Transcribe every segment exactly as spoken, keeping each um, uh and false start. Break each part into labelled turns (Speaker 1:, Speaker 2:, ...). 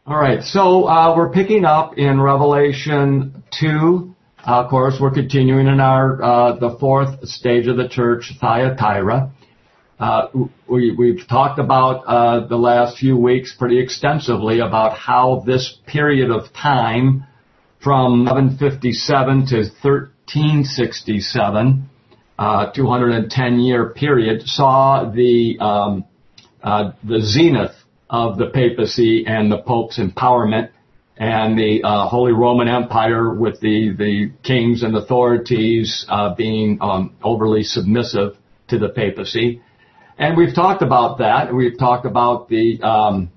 Speaker 1: All right, so uh, we're picking up in Revelation two. Uh, of course, we're continuing in our uh, the fourth stage of the church, Thyatira. Uh, we, we've talked about uh, the last few weeks pretty extensively about how this period of time from eleven fifty-seven to thirteen sixty-seven, uh, two hundred ten year period, saw the um, uh, the zenith of the papacy and the Pope's empowerment, and the uh, Holy Roman Empire with the, the kings and authorities uh, being um, overly submissive to the papacy. And we've talked about that. We've talked about the um,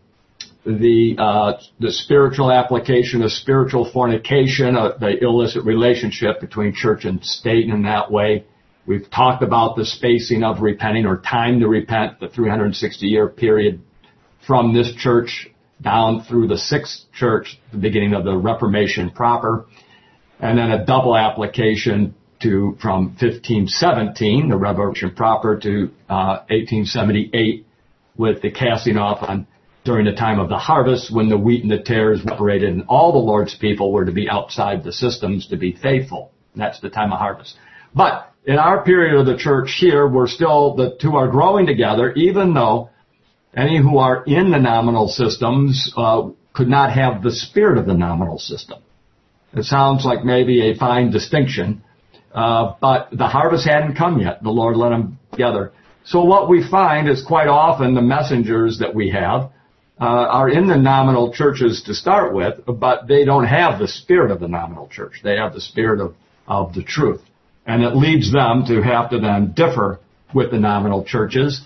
Speaker 1: the uh, the spiritual application of spiritual fornication, uh, the illicit relationship between church and state in that way. We've talked about the spacing of repenting, or time to repent, the three hundred sixty year period from this church down through the sixth church, the beginning of the Reformation proper, and then a double application to from fifteen seventeen, the Reformation proper, to uh, eighteen seventy-eight, with the casting off on during the time of the harvest, when the wheat and the tares separated, and all the Lord's people were to be outside the systems to be faithful. And that's the time of harvest. But in our period of the church here, we're still, the two are growing together, even though any who are in the nominal systems uh, could not have the spirit of the nominal system. It sounds like maybe a fine distinction, uh, but the harvest hadn't come yet. The Lord led them together. So what we find is quite often the messengers that we have uh, are in the nominal churches to start with, but they don't have the spirit of the nominal church. They have the spirit of, of the truth. And it leads them to have to then differ with the nominal churches.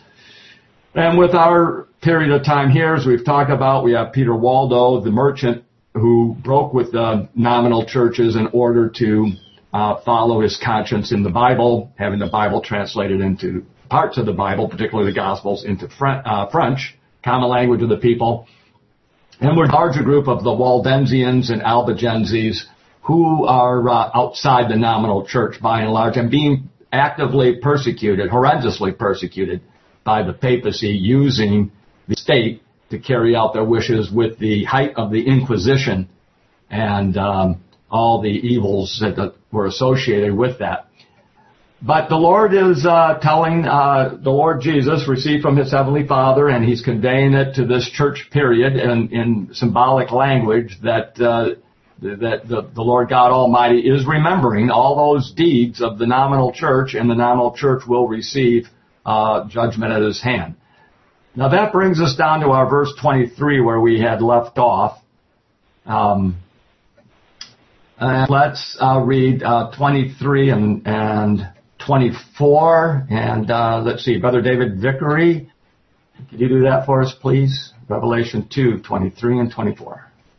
Speaker 1: And with our period of time here, as we've talked about, we have Peter Waldo, the merchant, who broke with the nominal churches in order to uh, follow his conscience in the Bible, having the Bible translated into parts of the Bible, particularly the Gospels, into uh, French, common language of the people. And we're a larger group of the Waldensians and Albigenses, who are uh, outside the nominal church by and large, and being actively persecuted, horrendously persecuted, by the papacy, using the state to carry out their wishes with the height of the Inquisition and um, all the evils that, that were associated with that. But the Lord is uh, telling uh, the Lord Jesus, received from his heavenly Father, and he's conveying it to this church period in, in symbolic language, that uh, that the, the Lord God Almighty is remembering all those deeds of the nominal church, and the nominal church will receive Uh, judgment at his hand. Now that brings us down to our verse twenty-three, where we had left off. Um, and let's uh, read uh, twenty-three and, and twenty-four. And uh, let's see, Brother David Vickery, could you do that for us, please? Revelation two, twenty-three and twenty-four.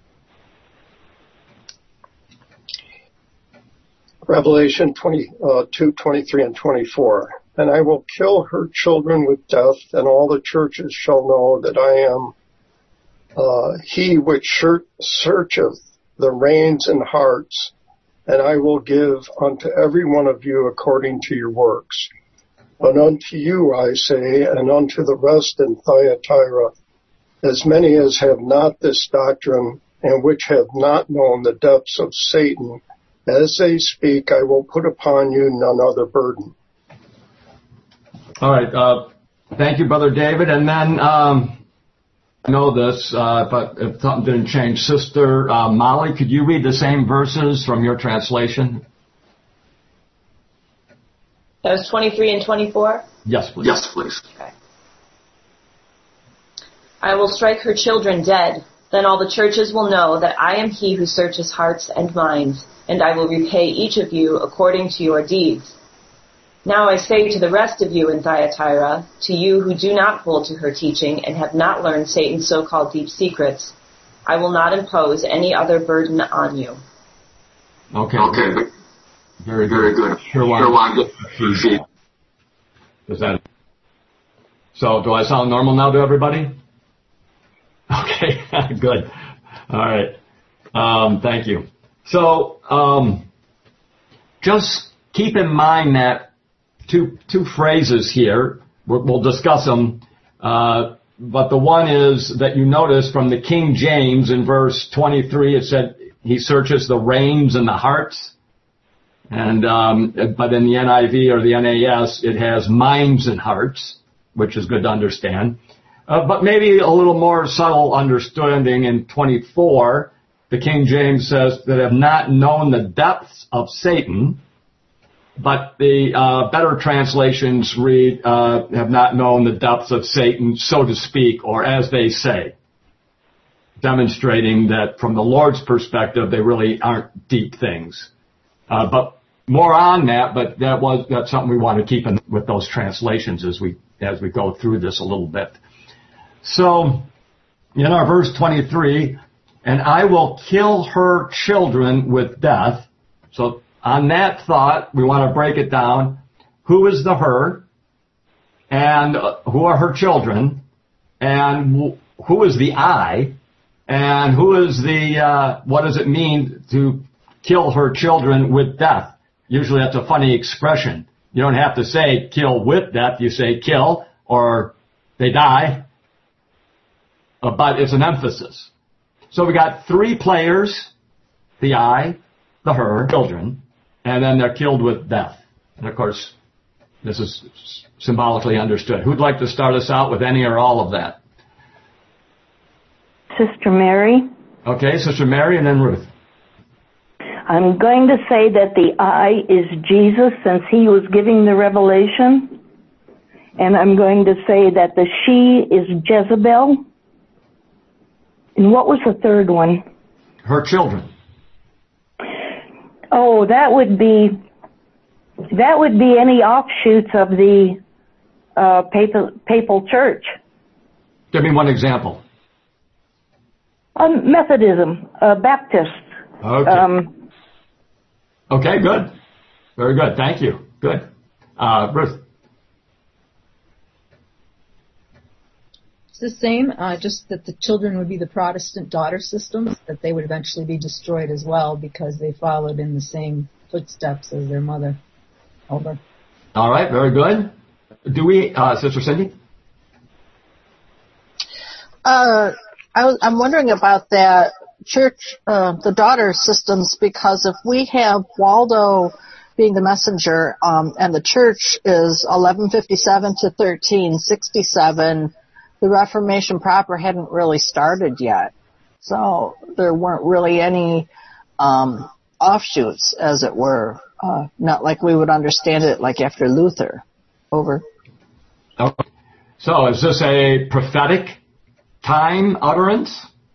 Speaker 2: Revelation twenty-two, twenty-three and twenty-four. And I will kill her children with death, and all the churches shall know that I am uh, he which searcheth the reins and hearts, and I will give unto every one of you according to your works. But unto you I say, and unto the rest in Thyatira, as many as have not this doctrine, and which have not known the depths of Satan, as they speak, I will put upon you none other burden.
Speaker 1: All right. Uh, thank you, Brother David. And then, um, I know this, uh, but if something didn't change, Sister uh, Molly, could you read the same verses from your translation?
Speaker 3: That was twenty-three and twenty-four?
Speaker 1: Yes, please.
Speaker 4: Yes, please.
Speaker 3: Okay. I will strike her children dead. Then all the churches will know that I am he who searches hearts and minds, and I will repay each of you according to your deeds. Now I say to the rest of you in Thyatira, to you who do not hold to her teaching and have not learned Satan's so-called deep secrets, I will not impose any other burden on you.
Speaker 1: Okay.
Speaker 4: Okay.
Speaker 1: Very,
Speaker 4: very good.
Speaker 1: Sure,
Speaker 4: one.
Speaker 1: Is that so? Do I sound normal now to everybody? Okay. Good. All right. Um, thank you. So, um, just keep in mind that Two two phrases here. We'll discuss them. Uh, but the one is that you notice from the King James in verse twenty-three, it said he searches the reins and the hearts. And um, but in the N I V or the N A S, it has minds and hearts, which is good to understand. Uh, but maybe a little more subtle understanding in twenty-four, the King James says that have not known the depths of Satan. But the uh, better translations read, uh, have not known the depths of Satan, so to speak, or as they say, demonstrating that from the Lord's perspective, they really aren't deep things. Uh, but more on that, but that was, that's something we want to keep in with those translations as we, as we go through this a little bit. So, in our verse twenty-three, and I will kill her children with death. So, on that thought, we want to break it down. Who is the her? And who are her children? And who is the I? And who is the, uh, what does it mean to kill her children with death? Usually that's a funny expression. You don't have to say kill with death. You say kill or they die. Uh, but it's an emphasis. So we got three players, the I, the her, children. And then they're killed with death. And of course, this is symbolically understood. Who'd like to start us out with any or all of that?
Speaker 4: Sister Mary.
Speaker 1: Okay, Sister Mary and then Ruth.
Speaker 4: I'm going to say that the I is Jesus since he was giving the revelation. And I'm going to say that the she is Jezebel. And what was the third one?
Speaker 1: Her children.
Speaker 4: Oh, that would be, that would be any offshoots of the uh, papal, papal church.
Speaker 1: Give me one example.
Speaker 4: Um, Methodism, uh, Baptist.
Speaker 1: Okay.
Speaker 4: Um,
Speaker 1: okay, good. Very good. Thank you. Good. Uh, Ruth.
Speaker 5: It's the same, uh, just that the children would be the Protestant daughter systems, that they would eventually be destroyed as well because they followed in the same footsteps as their mother. Over.
Speaker 1: All right, very good. Do we, uh, Sister Cindy?
Speaker 6: Uh, I was, I'm wondering about that church, uh, the daughter systems, because if we have Waldo being the messenger, um, and the church is eleven fifty-seven to thirteen sixty-seven, the Reformation proper hadn't really started yet. So there weren't really any um, offshoots, as it were. Uh, not like we would understand it like after Luther. Over.
Speaker 1: Okay. So is this a prophetic time utterance?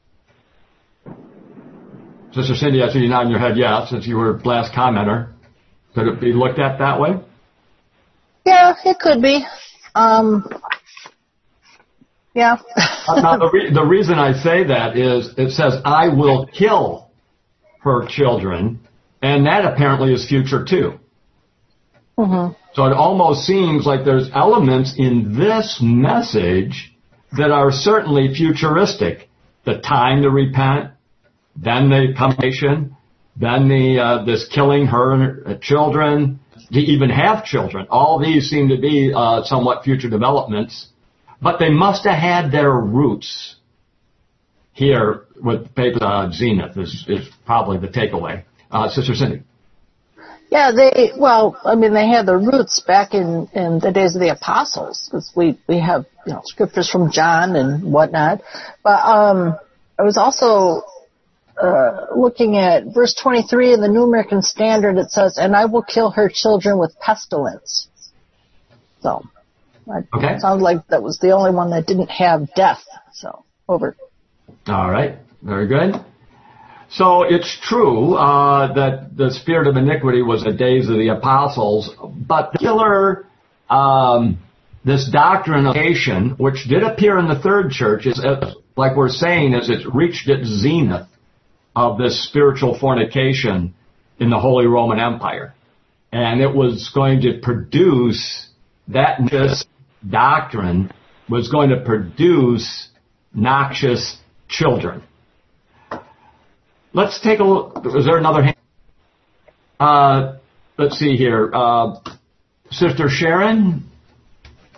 Speaker 1: Sister Cindy, I see you nodding your head yes, since you were last commenter. Could it be looked at that way?
Speaker 6: Yeah, it could be. Um... Yeah.
Speaker 1: Now, the, re- the reason I say that is it says, I will kill her children, and that apparently is future too.
Speaker 6: Mm-hmm.
Speaker 1: So it almost seems like there's elements in this message that are certainly futuristic. The time to repent, then the commation, then the uh, this killing her children, to even have children. All these seem to be uh, somewhat future developments. But they must have had their roots here with uh, Zenith is, is probably the takeaway. Uh, Sister Cindy.
Speaker 6: Yeah, they, well, I mean, they had their roots back in, in the days of the apostles, because we, we have, you know, scriptures from John and whatnot. But, um, I was also, uh, looking at verse twenty-three in the New American Standard. It says, and I will kill her children with pestilence. So.
Speaker 1: Okay.
Speaker 6: It sounds like that was the only one that didn't have death. So, over.
Speaker 1: All right. Very good. So it's true uh, that the spirit of iniquity was the days of the apostles, but particular um, this doctrine of nation, which did appear in the third church, is uh, like we're saying, is it's reached its zenith of this spiritual fornication in the Holy Roman Empire, and it was going to produce that just doctrine was going to produce noxious children. Let's take a look. Is there another hand? Uh, let's see here. Uh, Sister Sharon?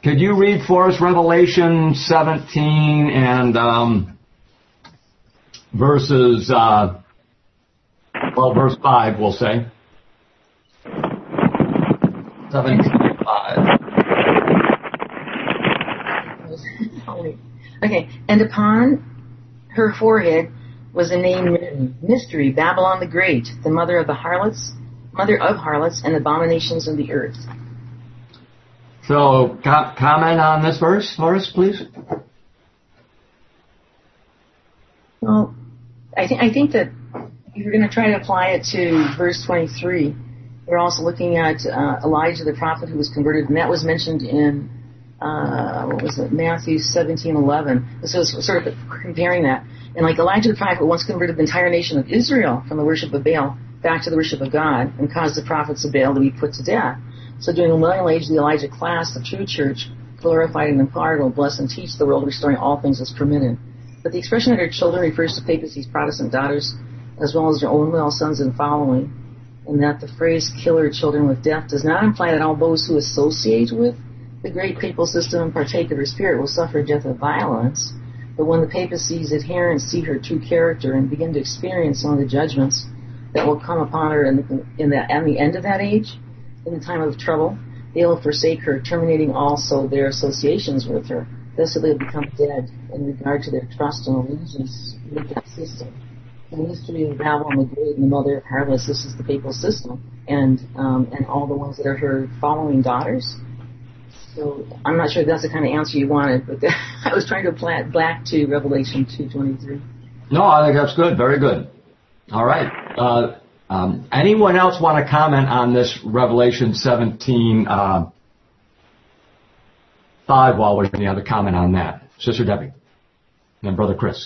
Speaker 1: could you read for us Revelation seventeen and um, verses, uh, well, verse five, we'll say. seventeen five.
Speaker 7: Okay, and upon her forehead was a name written, Mystery, Babylon the Great, the mother of the harlots, mother of harlots and abominations of the earth.
Speaker 1: So, co- comment on this verse for us, please.
Speaker 7: Well, I think I think that if you're going to try to apply it to verse twenty-three, we're also looking at uh, Elijah the prophet who was converted, and that was mentioned in uh, what was it, Matthew seventeen eleven. So it's sort of comparing that. And like Elijah the prophet once converted the entire nation of Israel from the worship of Baal back to the worship of God, and caused the prophets of Baal to be put to death. So during the millennial age, the Elijah class, the true church, glorified and empowered, will bless and teach the world, restoring all things as permitted. But the expression of their children refers to papacy's Protestant daughters, as well as their own male sons and following, and that the phrase kill her children with death does not imply that all those who associate with the great papal system and partake of her spirit will suffer death of violence. But when the papacy's adherents see her true character and begin to experience some of the judgments that will come upon her in the, in the, at the end of that age, in the time of trouble, they will forsake her, terminating also their associations with her. Thus they will become dead in regard to their trust and allegiance with that system. The mystery of Babylon the Great and the mother of harlots, this is the papal system, and um, and all the ones that are her following daughters. So I'm not sure if that's the kind of answer you wanted, but I was trying to apply it back to Revelation two twenty-three.
Speaker 1: No, I think that's good. Very good. All right. Uh, um, anyone else want to comment on this Revelation seventeen uh, five while we're any other comment on that? Sister Debbie. And then Brother Chris.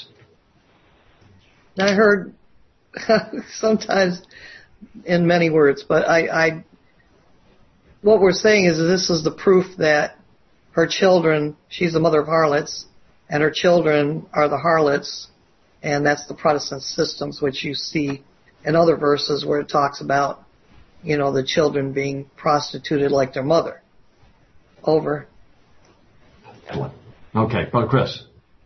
Speaker 6: I heard sometimes in many words, but I, I, what we're saying is this is the proof that her children, she's the mother of harlots, and her children are the harlots, and that's the Protestant systems, which you see in other verses where it talks about, you know, the children being prostituted like their mother. Over.
Speaker 1: Okay, Brother Chris.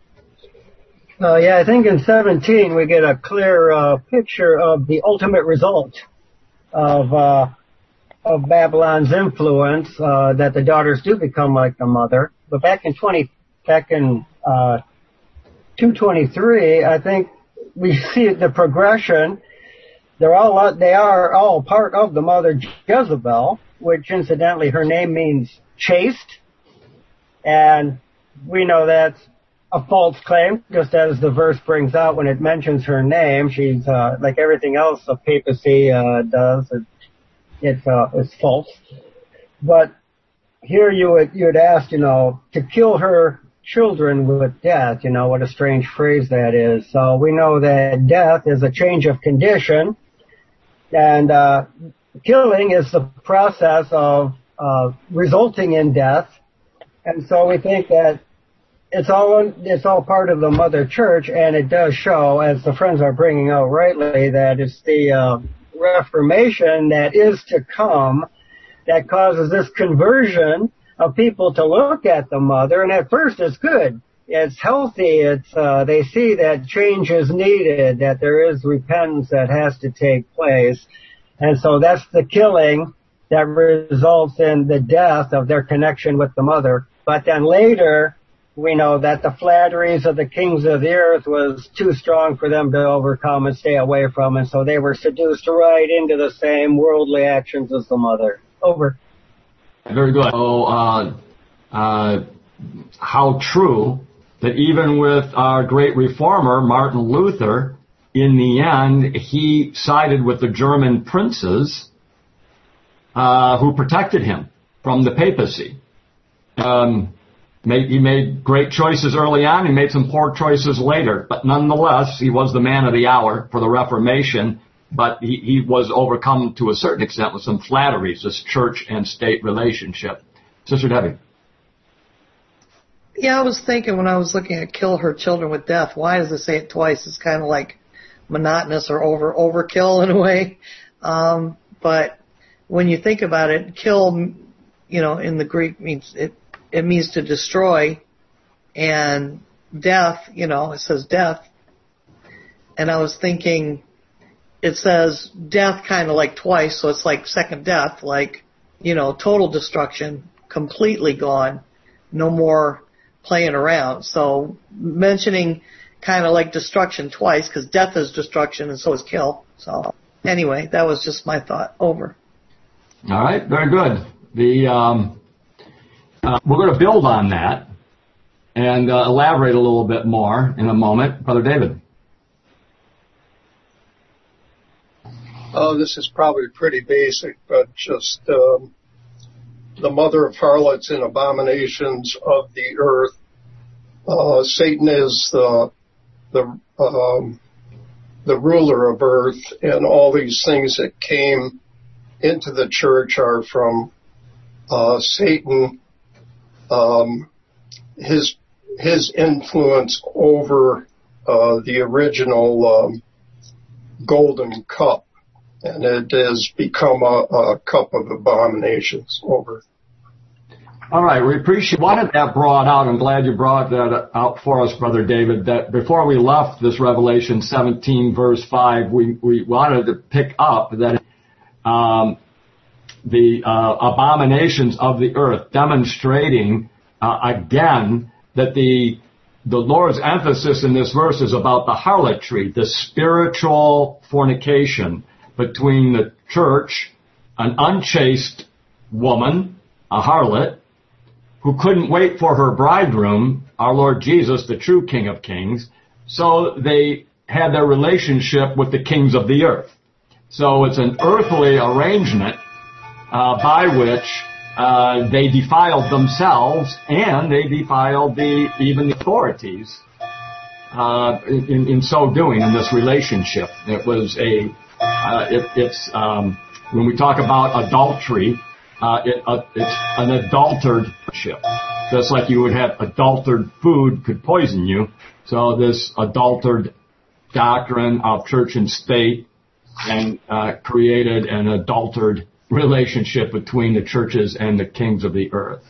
Speaker 8: Uh, yeah, I think in seventeen we get a clear uh, picture of the ultimate result of uh, of Babylon's influence, uh, that the daughters do become like the mother. But back in twenty, back in uh, two twenty-three, I think we see the progression. They're all they are all part of the mother Jezebel, which incidentally her name means chaste, and we know that's a false claim, just as the verse brings out when it mentions her name. She's, uh, like everything else the papacy, uh, does. It, it's, uh, it's false. But here you would, you would ask, you know, to kill her children with death, you know, what a strange phrase that is. So we know that death is a change of condition, and, uh, killing is the process of, uh, resulting in death. And so we think that It's all it's all part of the Mother Church, and it does show, as the friends are bringing out rightly, that it's the uh, Reformation that is to come that causes this conversion of people to look at the Mother. And at first, it's good, it's healthy. It's uh, they see that change is needed, that there is repentance that has to take place, and so that's the killing that results in the death of their connection with the Mother. But then later, we know that the flatteries of the kings of the earth was too strong for them to overcome and stay away from, and so they were seduced right into the same worldly actions as the mother. Over.
Speaker 1: Very good. So, uh, uh, how true that even with our great reformer, Martin Luther, in the end, he sided with the German princes uh, who protected him from the papacy. Um, Made, he made great choices early on. He made some poor choices later. But nonetheless, he was the man of the hour for the Reformation. But he, he was overcome to a certain extent with some flatteries, this church and state relationship. Sister Debbie.
Speaker 6: Yeah, I was thinking when I was looking at kill her children with death, why does it say it twice? It's kind of like monotonous or over overkill in a way. Um, but when you think about it, kill, you know, in the Greek means it
Speaker 9: it means to destroy, and death, you know, it says death. And I was thinking, it says death kind of like twice, so it's like second death, like, you know, total destruction, completely gone, no more playing around. So mentioning kind of like destruction twice, because death is destruction and so is kill. So anyway, that was just my thought. Over.
Speaker 1: All right, very good. The um, uh, we're going to build on that and uh, elaborate a little bit more in a moment. Brother David.
Speaker 2: Oh, this is probably pretty basic, but just um, the mother of harlots and abominations of the earth. Uh, Satan is the the um, the ruler of earth, and all these things that came into the church are from uh, Satan. Um, his his influence over uh, the original um, golden cup. And it has become a, a cup of abominations. Over.
Speaker 1: All right, we appreciate wanted that brought out. I'm glad you brought that out for us, Brother David, that before we left this Revelation seventeen, verse five, we, we wanted to pick up that um, the uh, abominations of the earth, demonstrating uh, again that the the Lord's emphasis in this verse is about the harlotry, the spiritual fornication between the church, an unchaste woman, a harlot, who couldn't wait for her bridegroom, our Lord Jesus, the true King of Kings, so they had their relationship with the kings of the earth. So it's an earthly arrangement uh, by which uh, they defiled themselves and they defiled the even the authorities uh, in, in so doing in this relationship. It was a Uh, it, it's um, when we talk about adultery, uh, it, uh, it's an adulterated ship. Just like you would have adulterated food could poison you. So this adulterated doctrine of church and state and uh, created an adulterated relationship between the churches and the kings of the earth.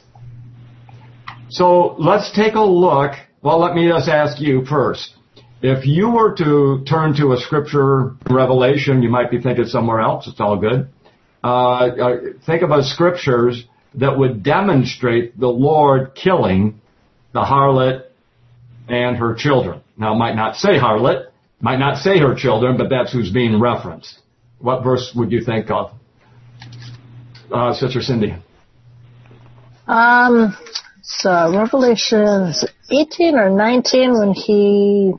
Speaker 1: So let's take a look. Well, let me just ask you first. If you were to turn to a scripture, Revelation, you might be thinking somewhere else. It's all good. Uh, uh, think about scriptures that would demonstrate the Lord killing the harlot and her children. Now, it might not say harlot, might not say her children, but that's who's being referenced. What verse would you think of, uh, Sister Cindy?
Speaker 6: Um, so Revelation eighteen or nineteen when he,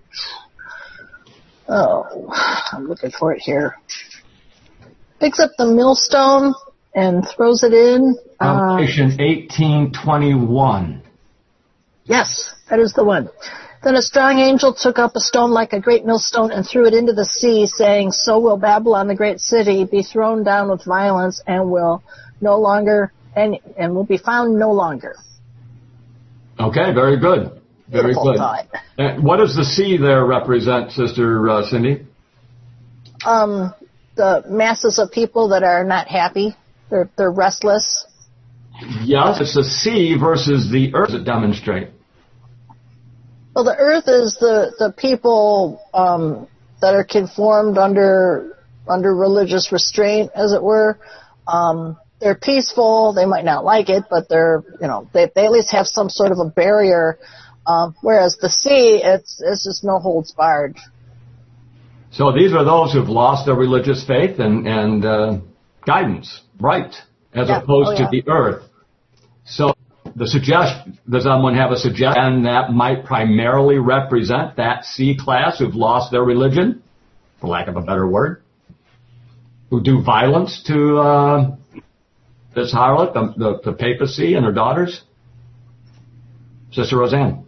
Speaker 6: oh, I'm looking for it here. Picks up the millstone and throws it in.
Speaker 1: Revelation um, eighteen twenty-one.
Speaker 6: Yes, that is the one. Then a strong angel took up a stone like a great millstone and threw it into the sea, saying, "So will Babylon, the great city, be thrown down with violence and will no longer, and, and will be found no longer."
Speaker 1: Okay, very good. Very
Speaker 6: Beautiful
Speaker 1: good.
Speaker 6: Thought.
Speaker 1: And what does the sea there represent, Sister uh, Cindy?
Speaker 6: Um, the masses of people that are not happy. They're they're restless.
Speaker 1: Yes, it's the sea versus the earth that demonstrate.
Speaker 6: Well, the earth is the the people um, that are conformed under under religious restraint, as it were. Um, they're peaceful. They might not like it, but they're you know they they at least have some sort of a barrier. Um, whereas the sea, it's it's just no holds barred.
Speaker 1: So these are those who've lost their religious faith and and uh, guidance, right, as
Speaker 6: yeah.
Speaker 1: opposed
Speaker 6: oh, yeah.
Speaker 1: to the earth. So the suggest does someone have a suggestion that might primarily represent that C class who've lost their religion, for lack of a better word, who do violence to uh, this harlot, the, the, the papacy and her daughters? Sister Roseanne.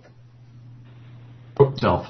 Speaker 1: Self.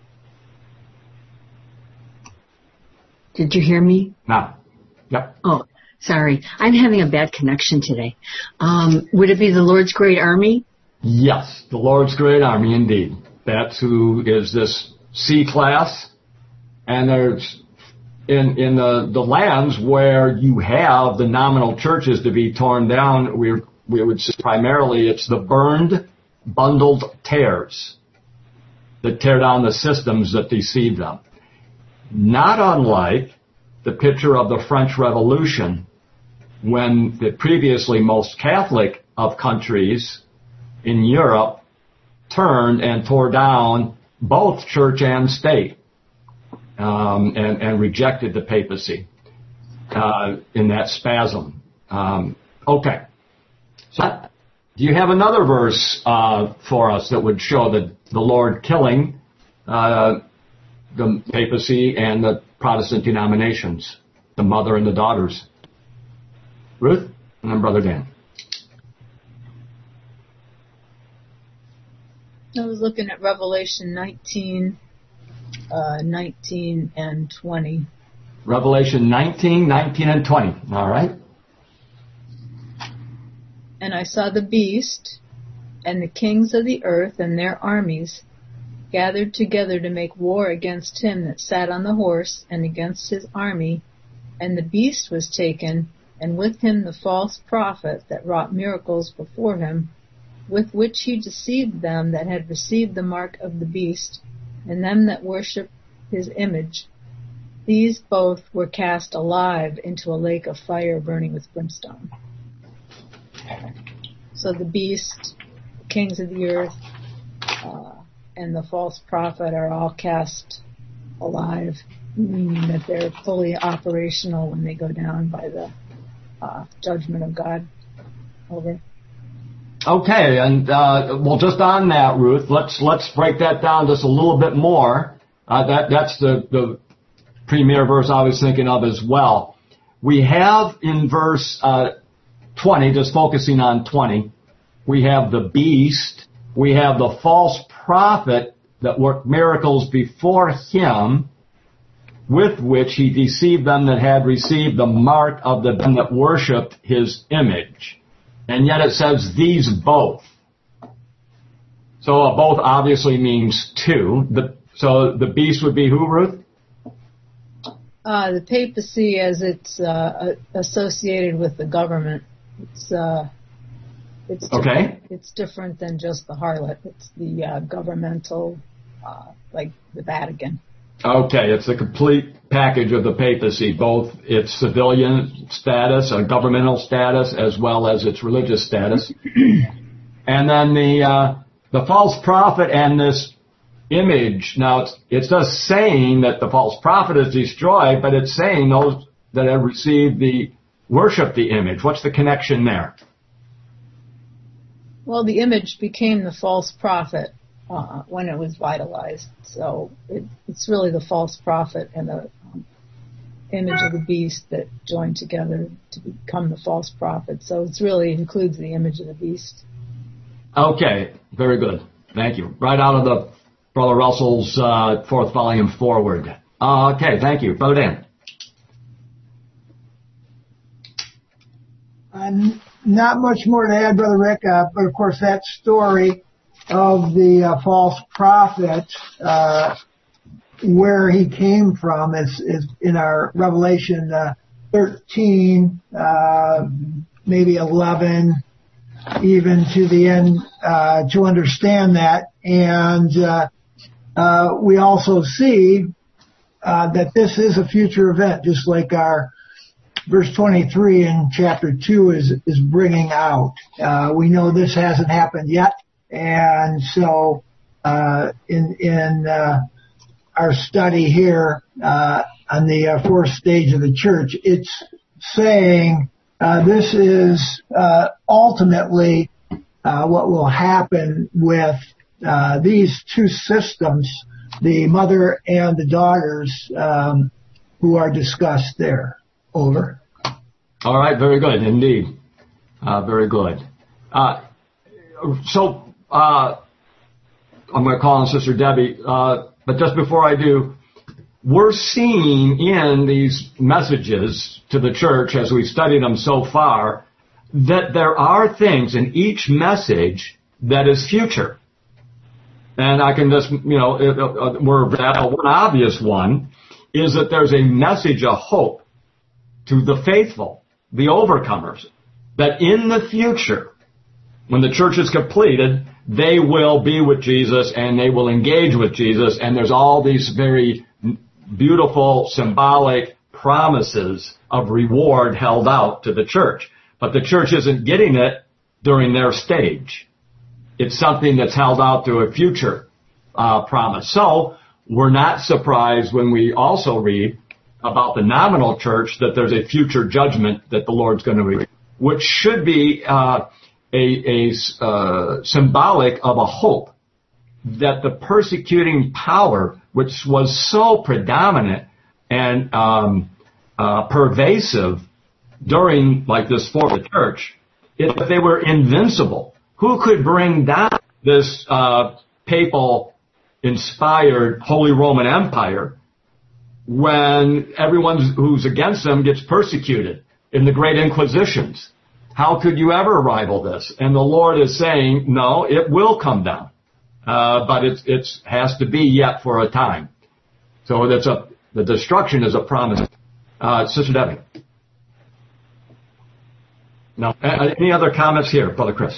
Speaker 10: Did you hear me?
Speaker 1: No. Yep.
Speaker 10: Oh, sorry. I'm having a bad connection today. Um, would it be the Lord's great army?
Speaker 1: Yes, the Lord's great army, indeed. That's who is this C class. And there's, in, in the, the lands where you have the nominal churches to be torn down, we're, we would say primarily it's the burned, bundled tares that tear down the systems that deceive them. Not unlike the picture of the French Revolution, when the previously most Catholic of countries in Europe turned and tore down both church and state, um, and, and rejected the papacy uh, in that spasm. Um, okay. So, do you have another verse uh, for us that would show the, the Lord killing uh, the papacy and the Protestant denominations, the mother and the daughters? Ruth, and then Brother Dan.
Speaker 5: I was looking at Revelation nineteen, uh, nineteen and twenty.
Speaker 1: Revelation nineteen, nineteen, and twenty. All right.
Speaker 5: And I saw the beast and the kings of the earth and their armies gathered together to make war against him that sat on the horse and against his army. And the beast was taken, and with him the false prophet that wrought miracles before him, with which he deceived them that had received the mark of the beast, and them that worshipped his image. These both were cast alive into a lake of fire burning with brimstone. So the beast, the kings of the earth, uh, and the false prophet are all cast alive, meaning that they're fully operational when they go down by the uh, judgment of God. Over.
Speaker 1: Okay, and uh, well, just on that, Ruth, let's let's break that down just a little bit more. Uh, that that's the the premier verse I was thinking of as well. We have in verse uh, twenty, just focusing on twenty, we have the beast, we have the false prophet that worked miracles before him, with which he deceived them that had received the mark of the them that worshipped his image. And yet it says these both. So uh, both obviously means two. The, so the beast would be who, Ruth?
Speaker 5: Uh, the papacy, as it's uh, associated with the government. It's uh, it's different.
Speaker 1: Okay.
Speaker 5: It's different than just the harlot. It's the uh, governmental, uh, like the Vatican. Okay,
Speaker 1: it's a complete package of the papacy, both its civilian status, a governmental status, as well as its religious status. And then the uh, the false prophet and this image. Now, it's, it's just saying that the false prophet is destroyed, but it's saying those that have received the worship the image. What's the connection there?
Speaker 5: Well, the image became the false prophet uh, when it was vitalized. So it, it's really the false prophet and the um, image of the beast that joined together to become the false prophet. So it really includes the image of the beast.
Speaker 1: Okay, very good. Thank you. Right out of the Brother Russell's uh, fourth volume forward. Uh, okay, thank you. Brother Dan.
Speaker 11: Uh, not much more to add, Brother Rick, uh, but of course that story of the uh, false prophet, uh, where he came from is, is in our Revelation uh, thirteen, uh, maybe eleven, even to the end, uh, to understand that. And uh, uh, we also see uh, that this is a future event, just like our verse twenty-three in chapter two is is bringing out. Uh, we know this hasn't happened yet, and so uh, in in uh, our study here uh, on the uh, fourth stage of the church, it's saying uh, this is uh, ultimately uh, what will happen with uh, these two systems, the mother and the daughters, um, who are discussed there. Over.
Speaker 1: All right, very good indeed. Uh, very good. Uh, so uh, I'm going to call on Sister Debbie, uh, but just before I do, we're seeing in these messages to the church as we've studied them so far that there are things in each message that is future. And I can just, you know, uh, we're, one obvious one is that there's a message of hope to the faithful, the overcomers, that in the future When the church is completed, they will be with Jesus and they will engage with Jesus, and there's all these very beautiful symbolic promises of reward held out to the church. But the church isn't getting it during their stage. It's something that's held out to a future uh, promise. So we're not surprised when we also read about the nominal church that there's a future judgment that the Lord's going to read, which should be uh, a, a uh, symbolic of a hope that the persecuting power, which was so predominant and um, uh, pervasive during, like this fourth church, if they were invincible. Who could bring down this uh, papal-inspired Holy Roman Empire when everyone who's against them gets persecuted in the Great Inquisitions? How could you ever rival this? And the Lord is saying, no, it will come down, uh, but it it's, has to be yet for a time. So that's a the destruction is a promise. Uh, Sister Debbie. No. Any other comments here, Brother Chris?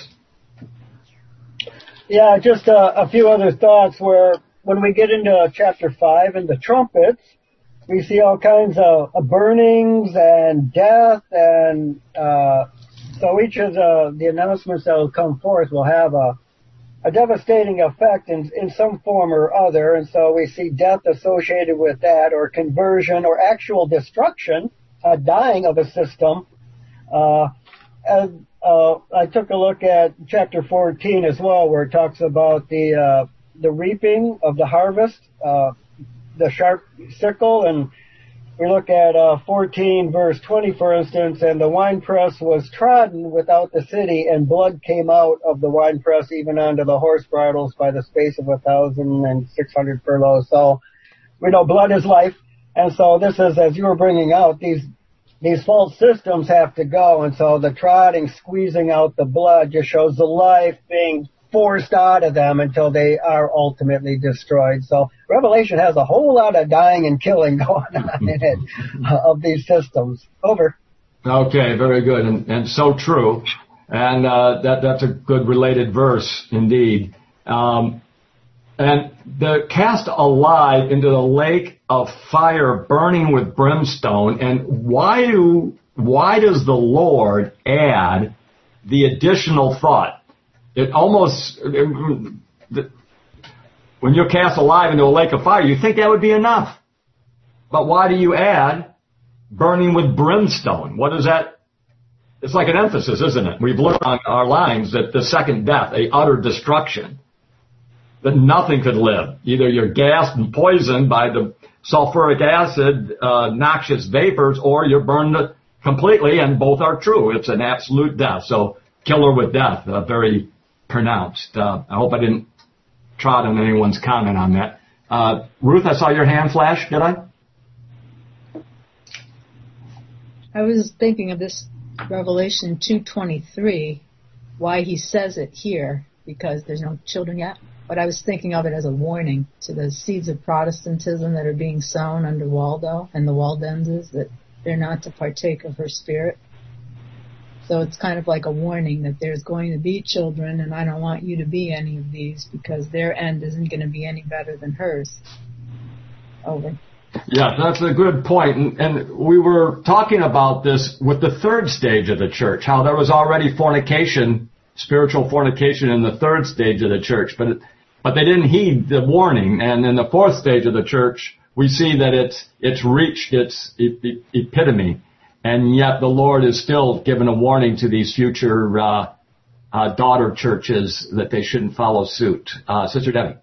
Speaker 8: Yeah, just uh, a few other thoughts where when we get into chapter five and the trumpets, we see all kinds of uh, burnings and death, and uh, so each of the, the announcements that will come forth will have a, a devastating effect in, in some form or other, and so we see death associated with that, or conversion, or actual destruction, uh, dying of a system. Uh, and, uh, I took a look at chapter fourteen as well, where it talks about the uh, the reaping of the harvest, uh, the sharp sickle, and we look at uh, fourteen verse twenty, for instance, and the winepress was trodden without the city, and blood came out of the winepress even onto the horse bridles by the space of a thousand and six hundred furlongs. So we know blood is life, and so this is, as you were bringing out, these these false systems have to go, and so the trotting, squeezing out the blood just shows the life being forced out of them until they are ultimately destroyed. So Revelation has a whole lot of dying and killing going on in it uh, of these systems. Over.
Speaker 1: Okay, very good, and, and so true. And uh, that that's a good related verse indeed. Um, and the cast alive into the lake of fire burning with brimstone. And why do why does the Lord add the additional thought? It almost, when you're cast alive into a lake of fire, you think that would be enough. But why do you add burning with brimstone? What is that? It's like an emphasis, isn't it? We've learned on our lines that the second death, a utter destruction, that nothing could live. Either you're gassed and poisoned by the sulfuric acid, uh, noxious vapors, or you're burned completely, and both are true. It's an absolute death. So killer with death, uh, very pronounced. Uh, I hope I didn't trot on anyone's comment on that. Uh, Ruth, I saw your hand flash. Did I?
Speaker 5: I was thinking of this Revelation two twenty-three, why he says it here, because there's no children yet. But I was thinking of it as a warning to the seeds of Protestantism that are being sown under Waldo and the Waldenses, that they're not to partake of her spirit. So it's kind of like a warning that there's going to be children, and I don't want you to be any of these, because their end isn't going to be any better than hers. Over.
Speaker 1: Yeah, that's a good point. And, and we were talking about this with the third stage of the church, how there was already fornication, spiritual fornication in the third stage of the church, but it, but they didn't heed the warning. And in the fourth stage of the church, we see that it's it's reached its epitome. And yet the Lord is still giving a warning to these future uh, uh, daughter churches that they shouldn't follow suit. Uh, Sister Debbie.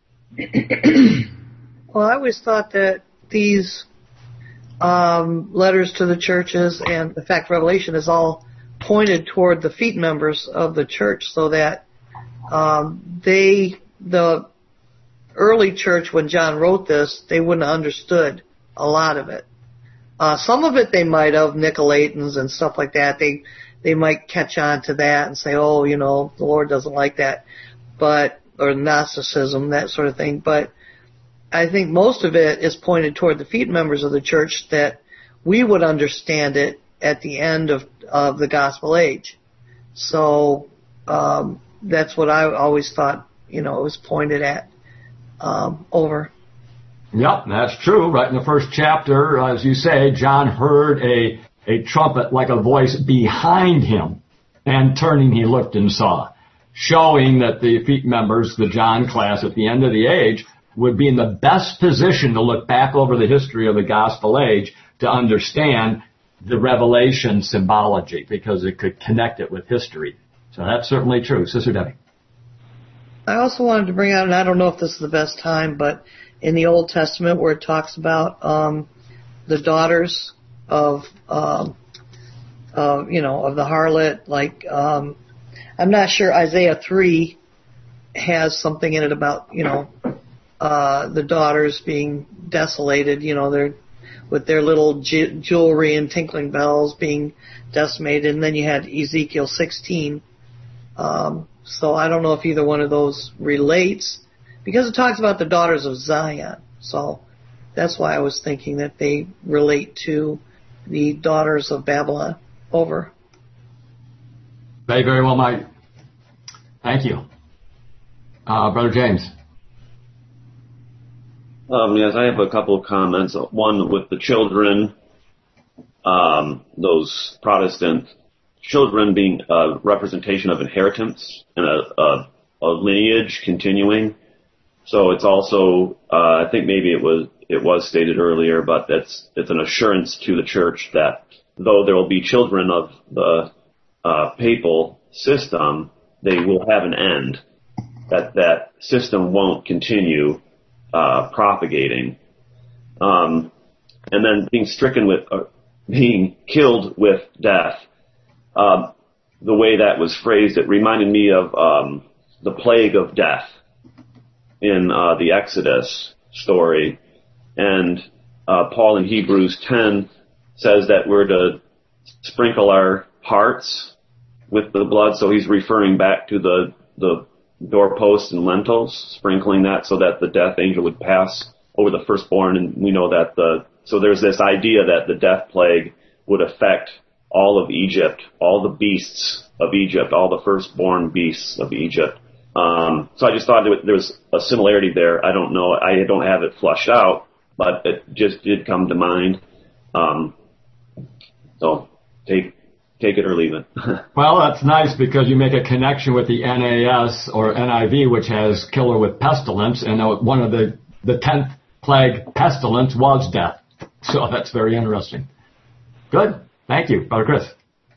Speaker 9: Well, I always thought that these um, letters to the churches and, in fact, Revelation is all pointed toward the feet members of the church, so that um, they, the early church, when John wrote this, they wouldn't have understood a lot of it. Uh, some of it they might have, Nicolaitans and stuff like that. They they might catch on to that and say, oh, you know, the Lord doesn't like that, but or Gnosticism, that sort of thing. But I think most of it is pointed toward the feet members of the church, that we would understand it at the end of, of the gospel age. So um, that's what I always thought, you know, it was pointed at, um, over.
Speaker 1: Yep, that's true. Right in the first chapter, as you say, John heard a, a trumpet like a voice behind him, and turning he looked and saw, showing that the feet members, the John class at the end of the age, would be in the best position to look back over the history of the gospel age to understand the Revelation symbology, because it could connect it with history. So that's certainly true. Sister Debbie.
Speaker 9: I also wanted to bring out, and I don't know if this is the best time, but in the Old Testament where it talks about um, the daughters of, um, uh, you know, of the harlot, like, um, I'm not sure Isaiah three has something in it about, you know, uh, the daughters being desolated, you know, they're with their little ju- jewelry and tinkling bells being decimated, and then you had Ezekiel sixteen. Um, so I don't know if either one of those relates, because it talks about the daughters of Zion. So that's why I was thinking that they relate to the daughters of Babylon. Over.
Speaker 1: They very well might. Thank you. Uh, Brother James.
Speaker 12: Um, yes, I have a couple of comments. One with the children, um, those Protestant children being a representation of inheritance and a, a, a lineage continuing. So it's also, uh, I think maybe it was it was stated earlier, but that's it's an assurance to the church that though there will be children of the uh, papal system, they will have an end. That that system won't continue uh, propagating, um, and then being stricken with, uh, being killed with death. Uh, the way that was phrased, it reminded me of um, the plague of death in uh, the Exodus story, and uh, Paul in Hebrews ten says that we're to sprinkle our hearts with the blood. So he's referring back to the the doorposts and lintels, sprinkling that so that the death angel would pass over the firstborn. And we know that the, so there's this idea that the death plague would affect all of Egypt, all the beasts of Egypt, all the firstborn beasts of Egypt. Um, so I just thought there was a similarity there. I don't know, I don't have it flushed out, but it just did come to mind. Um, so take, Take it or leave it.
Speaker 1: Well, that's nice because you make a connection with the N A S or N I V, which has killer with pestilence, and one of the, the tenth plague pestilence was death. So that's very interesting. Good. Thank you, Brother Chris.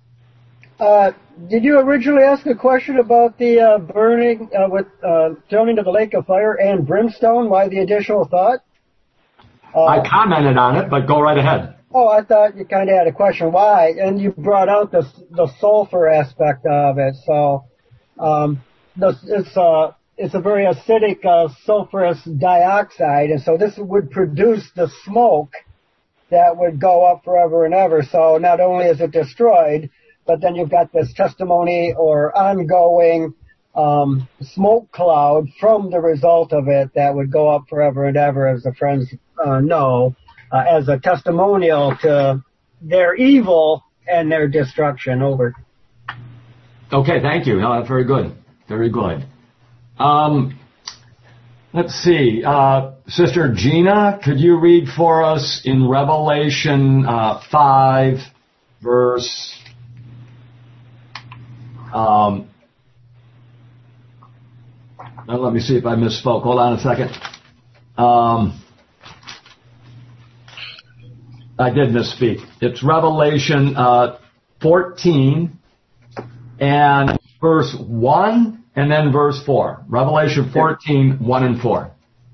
Speaker 8: Uh, did you originally ask a question about the uh, burning uh, with uh, thrown into the lake of fire and brimstone? Why the additional thought? Uh,
Speaker 1: I commented on it, but go right ahead.
Speaker 8: Oh, I thought you kind of had a question. Why? And you brought out the the sulfur aspect of it. So, um, the, it's a it's a very acidic uh, sulfurous dioxide, and so this would produce the smoke that would go up forever and ever. So not only is it destroyed, but then you've got this testimony or ongoing um, smoke cloud from the result of it that would go up forever and ever, as the friends uh, know. Uh, as a testimonial to their evil and their destruction. Over.
Speaker 1: Okay, thank you. No, that's very good. Very good. Um, let's see. Uh, Sister Gina, could you read for us in Revelation uh, five, verse... Um, now let me see if I misspoke. Hold on a second. Um... I did misspeak. It's Revelation uh, fourteen and verse one and then verse four. Revelation fourteen, one and four.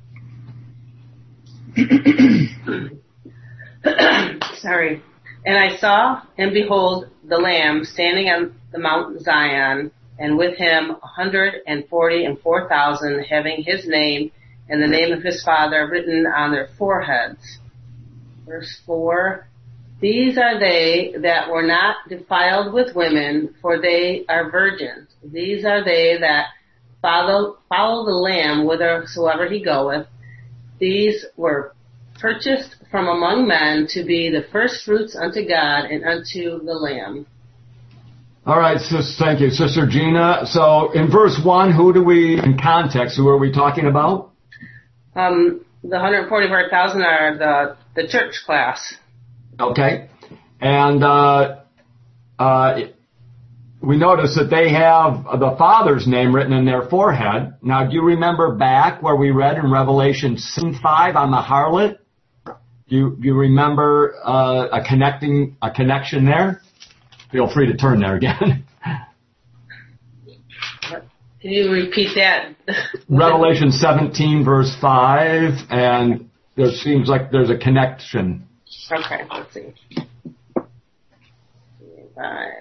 Speaker 13: Sorry. And I saw, and behold, the Lamb standing on the Mount Zion, and with him a hundred and forty and four thousand, having his name and the name of his Father written on their foreheads. Verse four, these are they that were not defiled with women, for they are virgins. These are they that follow follow the Lamb whithersoever he goeth. These were purchased from among men to be the first fruits unto God and unto the Lamb.
Speaker 1: All right, sis, thank you. Sister Gina, so in verse one, who do we, in context, who are we talking about?
Speaker 13: Um, the one hundred forty-four thousand are the, the church class.
Speaker 1: Okay. And uh, uh, we notice that they have the Father's name written in their forehead. Now, do you remember back where we read in Revelation five on the harlot? Do you, do you remember uh, a connecting a connection there? Feel free to turn there again.
Speaker 13: Can you repeat that?
Speaker 1: Revelation seventeen, verse five, and there seems like there's a connection.
Speaker 13: Okay, let's see. Five.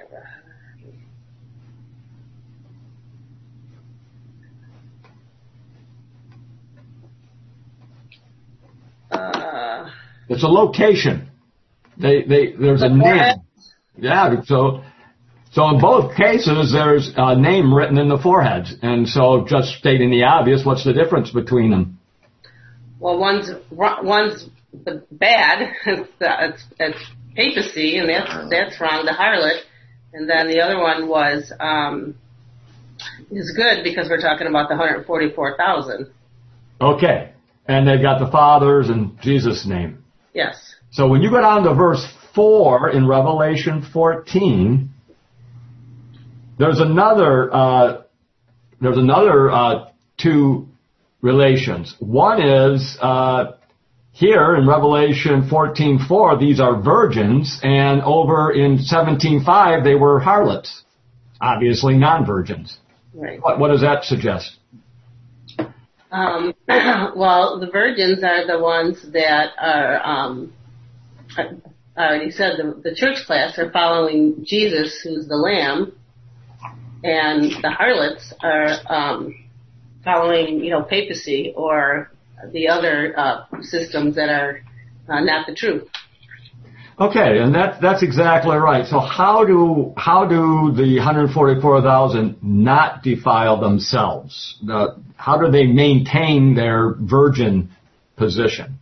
Speaker 13: Uh,
Speaker 1: it's a location. They, they, there's a name. Yeah, so, so in both cases, there's a name written in the foreheads. And so just stating the obvious, what's the difference between them?
Speaker 13: Well, one's, one's the bad, it's, it's, it's papacy, and that's, that's wrong, the harlot. And then the other one was, um, is good because we're talking about the one hundred forty-four thousand.
Speaker 1: Okay. And they've got the Father's and Jesus' name.
Speaker 13: Yes.
Speaker 1: So when you go down to verse four in Revelation fourteen, there's another, uh, there's another, uh, two relations. One is, uh, here in Revelation fourteen four, these are virgins, and over in seventeen five, they were harlots. Obviously non-virgins.
Speaker 13: Right.
Speaker 1: What, what does that suggest?
Speaker 13: Um, well, the virgins are the ones that are, um, I already said the, the church class are following Jesus, who's the Lamb, and the harlots are um, following, you know, papacy or the other uh, systems that are uh, not the truth.
Speaker 1: Okay, and that that's exactly right. So how do how do the one hundred forty-four thousand not defile themselves? The, how do they maintain their virgin position?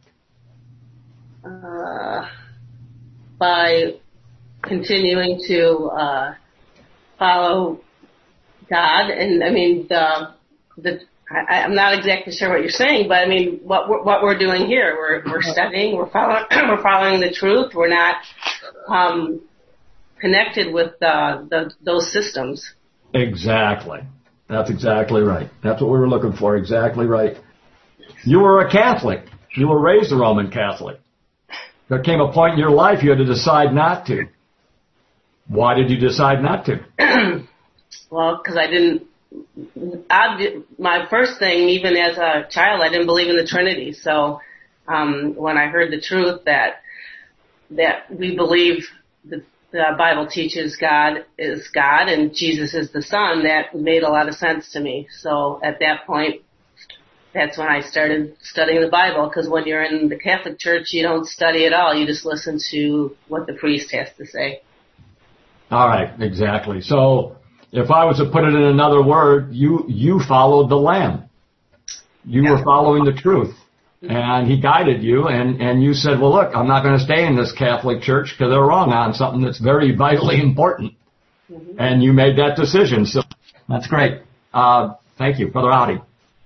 Speaker 13: Uh, by continuing to uh, follow God, and I mean the the. I, I'm not exactly sure what you're saying, but I mean, what we're, what we're doing here, we're we're studying, we're following, we're following the truth. We're not um, connected with the, the those systems.
Speaker 1: Exactly. That's exactly right. That's what we were looking for. Exactly right. You were a Catholic. You were raised a Roman Catholic. There came a point in your life you had to decide not to. Why did you decide not to?
Speaker 13: Well, because I didn't. Obvi- my first thing, even as a child, I didn't believe in the Trinity. So um, when I heard the truth that that we believe that the Bible teaches God is God and Jesus is the Son, that made a lot of sense to me. So at that point, that's when I started studying the Bible, because when you're in the Catholic Church, you don't study at all. You just listen to what the priest has to say.
Speaker 1: All right, exactly. So if I was to put it in another word, you you followed the Lamb. You yeah. were following the truth. And he guided you, and, and you said, well, look, I'm not going to stay in this Catholic Church because they're wrong on something that's very vitally important. Mm-hmm. And you made that decision. So that's great. Uh, thank you. Brother Audi.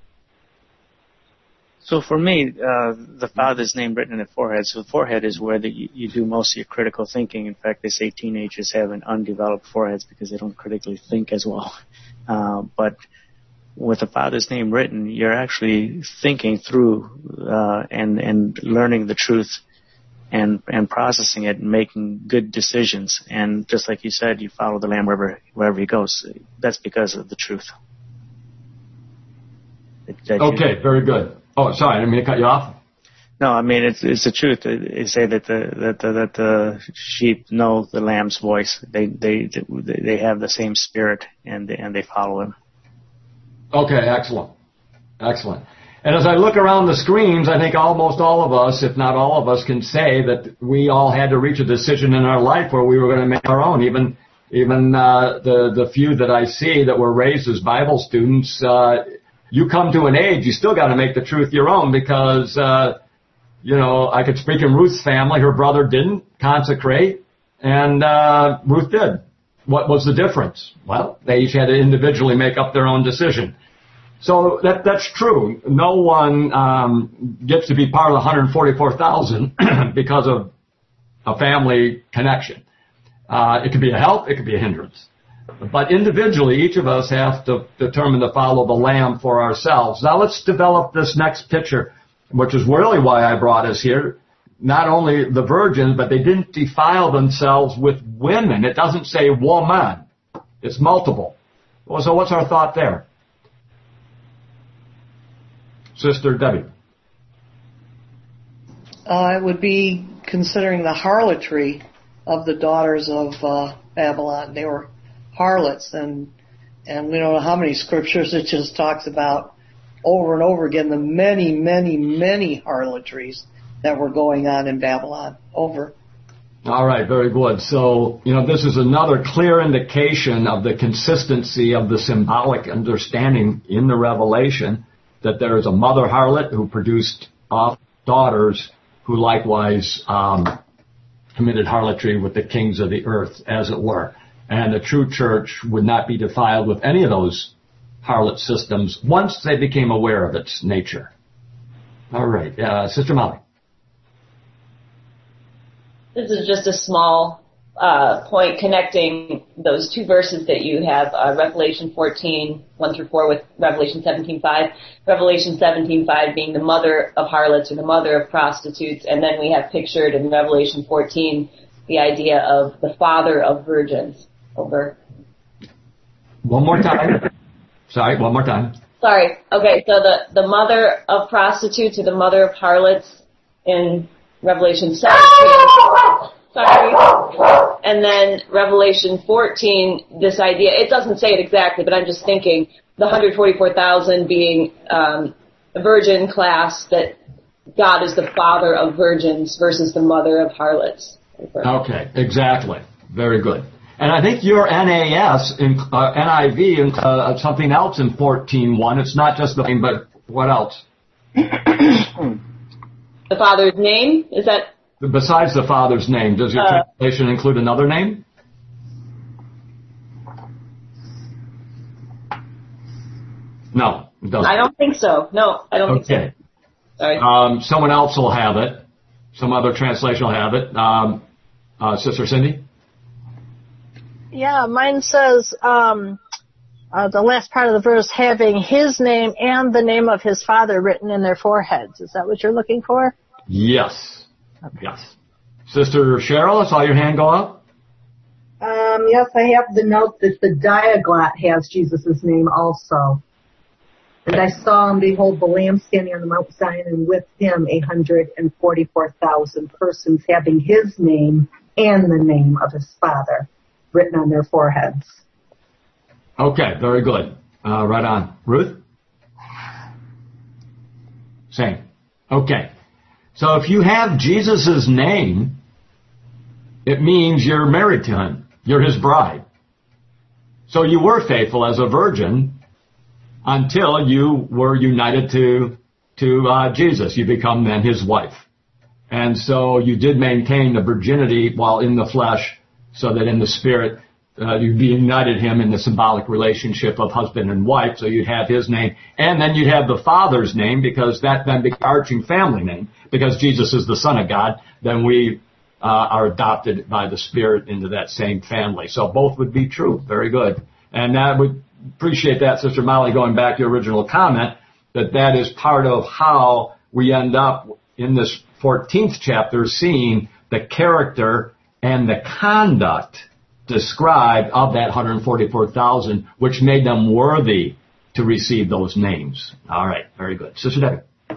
Speaker 14: So for me, uh, the Father's name written in the forehead. So the forehead is where the, you, you do most of your critical thinking. In fact, they say teenagers have an undeveloped foreheads because they don't critically think as well. Uh, but with the Father's name written, you're actually thinking through uh, and and learning the truth and and processing it and making good decisions. And just like you said, you follow the Lamb wherever wherever he goes. That's because of the truth. That, that
Speaker 1: okay,
Speaker 14: you,
Speaker 1: very good. Oh, sorry, I didn't mean to cut you off.
Speaker 14: No, I mean it's it's the truth. They say that the that the, that the sheep know the Lamb's voice. They they they have the same spirit and and they follow him.
Speaker 1: Okay, excellent. Excellent. And as I look around the screens, I think almost all of us, if not all of us, can say that we all had to reach a decision in our life where we were going to make our own. Even even uh, the, the few that I see that were raised as Bible students, uh, you come to an age, you still got to make the truth your own because, uh, you know, I could speak in Ruth's family. Her brother didn't consecrate, and uh, Ruth did. What was the difference? Well, they each had to individually make up their own decision. So that that's true. No one um, gets to be part of the one hundred forty-four thousand because of a family connection. Uh, it could be a help, it could be a hindrance. But individually, each of us have to determine to follow the Lamb for ourselves. Now let's develop this next picture, which is really why I brought us here. Not only the virgins, but they didn't defile themselves with women. It doesn't say woman. It's multiple. Well, so what's our thought there? Sister Debbie.
Speaker 9: Uh, it would be considering the harlotry of the daughters of uh, Babylon. They were harlots, and and we don't know how many scriptures it just talks about over and over again the many, many, many harlotries that were going on in Babylon. Over.
Speaker 1: All right, very good. So, you know, this is another clear indication of the consistency of the symbolic understanding in the Revelation that there is a mother harlot who produced off daughters who likewise um, committed harlotry with the kings of the earth, as it were. And the true church would not be defiled with any of those harlot systems once they became aware of its nature. All right, uh, Sister Molly.
Speaker 3: This is just a small uh, point connecting those two verses that you have, uh, Revelation fourteen, one through four, with Revelation seventeen five. Revelation seventeen five being the mother of harlots or the mother of prostitutes, and then we have pictured in Revelation fourteen the idea of the father of virgins. Over.
Speaker 1: One more time. Sorry, one more time.
Speaker 3: Sorry. Okay, so the, the mother of prostitutes or the mother of harlots in Revelation seventeen. Sorry. And then Revelation fourteen, this idea, it doesn't say it exactly, but I'm just thinking the one hundred forty-four thousand being um, a virgin class, that God is the father of virgins versus the mother of harlots.
Speaker 1: Okay, exactly. Very good. And I think your N A S, in, uh, N I V, and uh, something else in fourteen one. It's not just the name, but what else?
Speaker 3: The father's name? Is that?
Speaker 1: Besides the father's name, does your uh, translation include another name? No, it doesn't.
Speaker 3: I don't think so. No, I don't
Speaker 1: okay.
Speaker 3: think so. Sorry.
Speaker 1: Um, someone else will have it. Some other translation will have it. Um, uh, Sister Cindy?
Speaker 6: Yeah, mine says um, uh, the last part of the verse, having his name and the name of his father written in their foreheads. Is that what you're looking for?
Speaker 1: Yes. Okay. Yes. Sister Cheryl, I saw your hand go up.
Speaker 15: Um, yes, I have the note that the Diaglot has Jesus' name also. And I saw and behold the Lamb standing on the Mount Zion, and with him a hundred and forty-four thousand persons having his name and the name of his father written on their foreheads.
Speaker 1: Okay, very good. Uh, right on. Ruth? Same. Okay. So if you have Jesus' name, it means you're married to him. You're his bride. So you were faithful as a virgin until you were united to to uh, Jesus. You become then his wife. And so you did maintain the virginity while in the flesh, so that in the spirit uh, you'd be united him in the symbolic relationship of husband and wife. So you'd have his name, and then you'd have the Father's name, because that then becomes the arching family name. Because Jesus is the Son of God, then we uh, are adopted by the Spirit into that same family. So both would be true. Very good. And I would appreciate that, Sister Molly, going back to your original comment, that that is part of how we end up in this fourteenth chapter seeing the character and the conduct described of that one hundred forty-four thousand, which made them worthy to receive those names. All right, very good. Sister Debbie.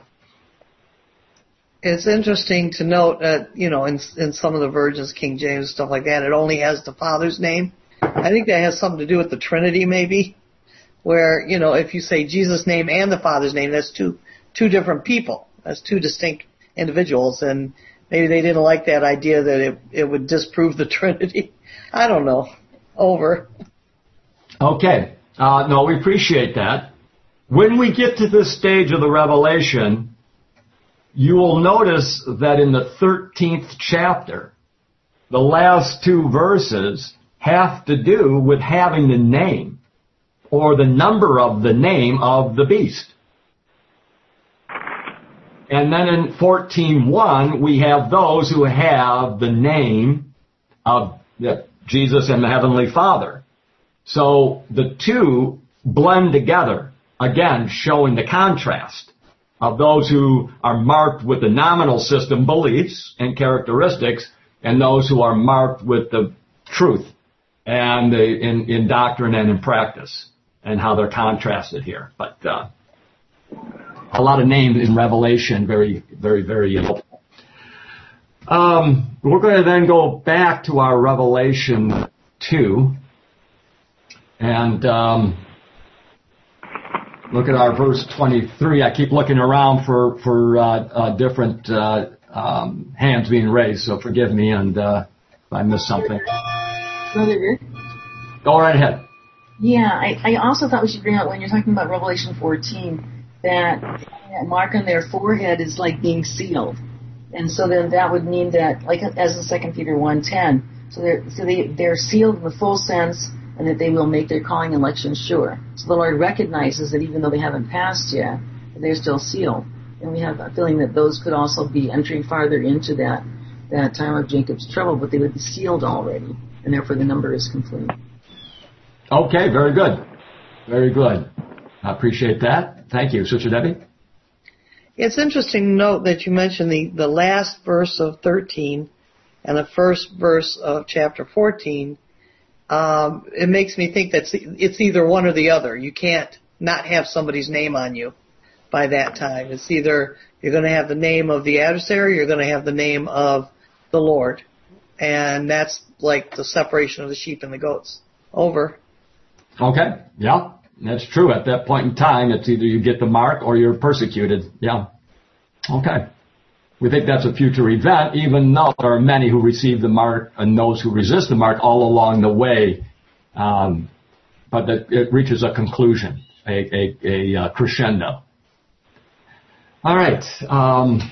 Speaker 9: It's interesting to note that, you know, in, in some of the versions, King James, stuff like that, it only has the Father's name. I think that has something to do with the Trinity, maybe, where, you know, if you say Jesus' name and the Father's name, that's two two different people. That's two distinct individuals, and maybe they didn't like that idea that it, it would disprove the Trinity. I don't know. Over.
Speaker 1: Okay. Uh, no, we appreciate that. When we get to this stage of the Revelation, you will notice that in the thirteenth chapter, the last two verses have to do with having the name or the number of the name of the beast. And then in fourteen one, we have those who have the name of Jesus and the Heavenly Father. So the two blend together, again, showing the contrast of those who are marked with the nominal system beliefs and characteristics and those who are marked with the truth and the, in, in doctrine and in practice, and how they're contrasted here. But uh, a lot of names in Revelation, very, very, very helpful. Um, we're going to then go back to our Revelation two and um, look at our verse twenty-three. I keep looking around for for uh, uh, different uh, um, hands being raised, so forgive me and uh, if I missed something.
Speaker 7: Brother Rick?
Speaker 1: Go right ahead.
Speaker 7: Yeah, I, I also thought we should bring out when you're talking about Revelation fourteen that that mark on their forehead is like being sealed. And so then that would mean that, like as in Second Peter one ten, so they're, so they, they're sealed in the full sense and that they will make their calling and election sure. So the Lord recognizes that even though they haven't passed yet, they're still sealed. And we have a feeling that those could also be entering farther into that, that time of Jacob's trouble, but they would be sealed already, and therefore the number is complete.
Speaker 1: Okay, very good. Very good. I appreciate that. Thank you. Sister Debbie?
Speaker 9: It's interesting to note that you mentioned the, the last verse of thirteen and the first verse of chapter fourteen. Um, it makes me think that it's either one or the other. You can't not have somebody's name on you by that time. It's either you're going to have the name of the adversary or you're going to have the name of the Lord. And that's like the separation of the sheep and the goats. Over.
Speaker 1: Okay. Yeah. That's true. At that point in time, it's either you get the mark or you're persecuted. Yeah. Okay. We think that's a future event, even though there are many who receive the mark and those who resist the mark all along the way. Um, but that it reaches a conclusion, a, a, a, a crescendo. All right. Um,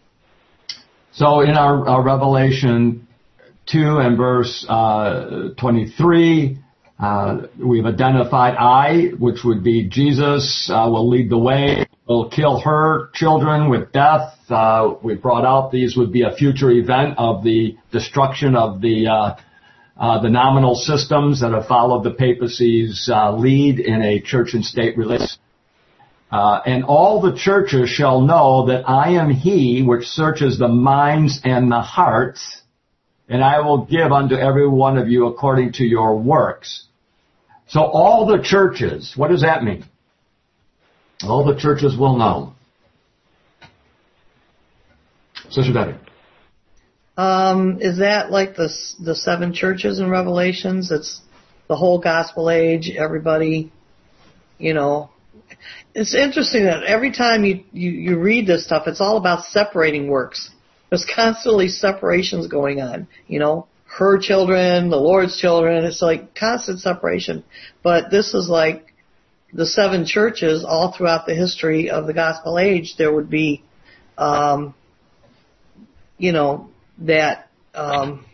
Speaker 1: so in our, our Revelation two and verse uh, twenty-three, Uh, we've identified I, which would be Jesus, uh, will lead the way, will kill her children with death. Uh, we brought out these would be a future event of the destruction of the uh, uh, the nominal systems that have followed the papacy's uh, lead in a church and state relationship. Uh, and all the churches shall know that I am he which searches the minds and the hearts, and I will give unto every one of you according to your works. So all the churches, what does that mean? All the churches will know. Sister Debbie.
Speaker 9: Um, is that like the the seven churches in Revelations? It's the whole gospel age, everybody, you know. It's interesting that every time you, you, you read this stuff, it's all about separating works. There's constantly separations going on, you know. Her children, the Lord's children, it's like constant separation. But this is like the seven churches all throughout the history of the gospel age. There would be, um, you know, that um,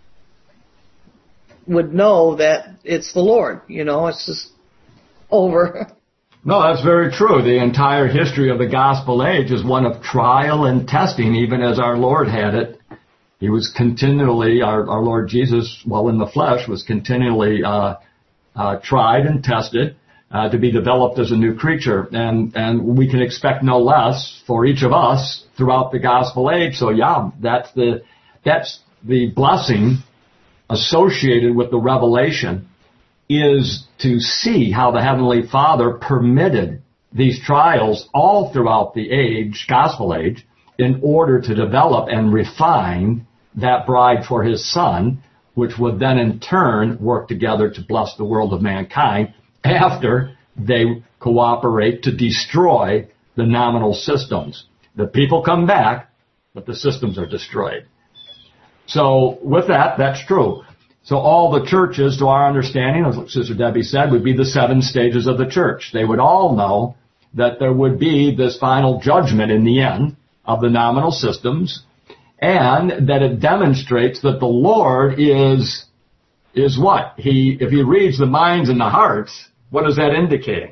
Speaker 9: would know that it's the Lord, you know, it's just over.
Speaker 1: No, that's very true. The entire history of the gospel age is one of trial and testing, even as our Lord had it. He was continually, our, our Lord Jesus, while in the flesh, was continually uh, uh, tried and tested uh, to be developed as a new creature. And, and we can expect no less for each of us throughout the gospel age. So, yeah, that's the, that's the blessing associated with the revelation, is to see how the Heavenly Father permitted these trials all throughout the age, gospel age, in order to develop and refine that bride for his Son, which would then in turn work together to bless the world of mankind after they cooperate to destroy the nominal systems. The people come back, but the systems are destroyed. So with that, that's true. So all the churches, to our understanding, as Sister Debbie said, would be the seven stages of the church. They would all know that there would be this final judgment in the end of the nominal systems, and that it demonstrates that the Lord is is what? He, if he reads the minds and the hearts, what is that indicating?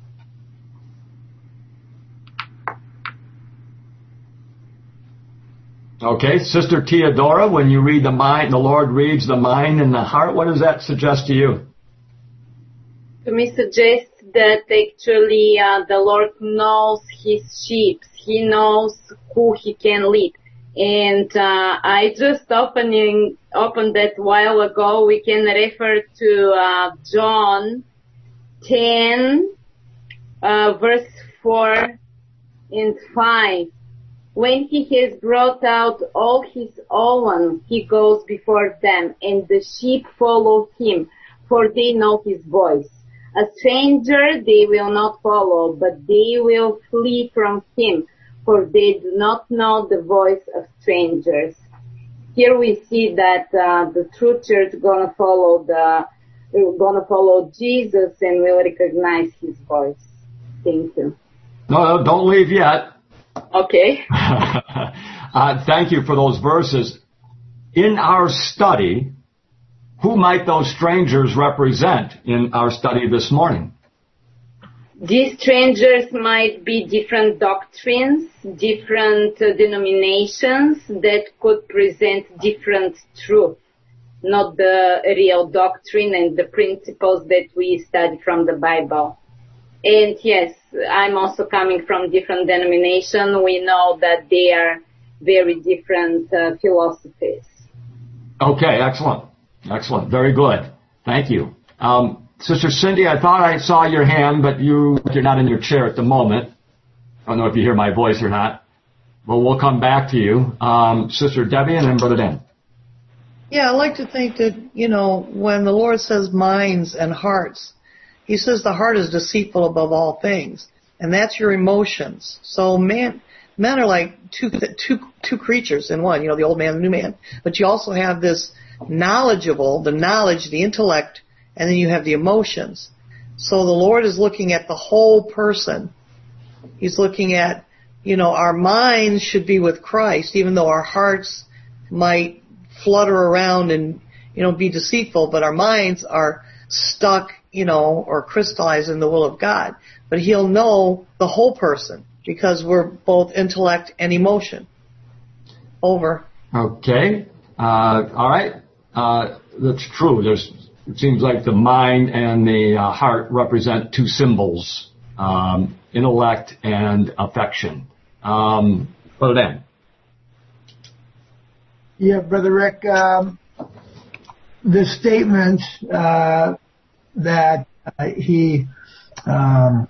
Speaker 1: Okay, Sister Theodora, when you read the mind, the Lord reads the mind and the heart, what does that suggest to you?
Speaker 16: To me suggests that actually uh, the Lord knows his sheep. He knows who he can lead. And uh, I just opening opened that while ago. We can refer to uh, John ten, uh, verse four and five. When he has brought out all his own, he goes before them, and the sheep follow him, for they know his voice. A stranger they will not follow, but they will flee from him, for they do not know the voice of strangers. Here we see that uh, the true church gonna follow the, gonna follow Jesus and will recognize his voice. Thank you.
Speaker 1: No, no, don't leave yet.
Speaker 16: Okay.
Speaker 1: uh, thank you for those verses. In our study, who might those strangers represent in our study this morning?
Speaker 16: These strangers might be different doctrines, different uh, denominations that could present different truth, not the real doctrine and the principles that we study from the Bible. And yes, I'm also coming from different denomination. We know that they are very different uh, philosophies.
Speaker 1: Okay, excellent. Excellent. Very good. Thank you. Um, Sister Cindy, I thought I saw your hand, but you, you're not in your chair at the moment. I don't know if you hear my voice or not. Well, we'll come back to you. Um, Sister Debbie and then Brother Dan.
Speaker 9: Yeah, I like to think that, you know, when the Lord says minds and hearts, he says the heart is deceitful above all things, and that's your emotions. So man, men are like two, two, two creatures in one, you know, the old man and the new man. But you also have this knowledgeable, the knowledge, the intellect, and then you have the emotions. So the Lord is looking at the whole person. He's looking at, you know, our minds should be with Christ, even though our hearts might flutter around and, you know, be deceitful, but our minds are stuck, you know, or crystallized in the will of God. But he'll know the whole person because we're both intellect and emotion. Over.
Speaker 1: Okay. Uh, all right. Uh, that's true. There's, it seems like the mind and the uh, heart represent two symbols, um, intellect and affection. Um, Brother Dan.
Speaker 11: Yeah, Brother Rick, um, the statement uh, that uh, he um,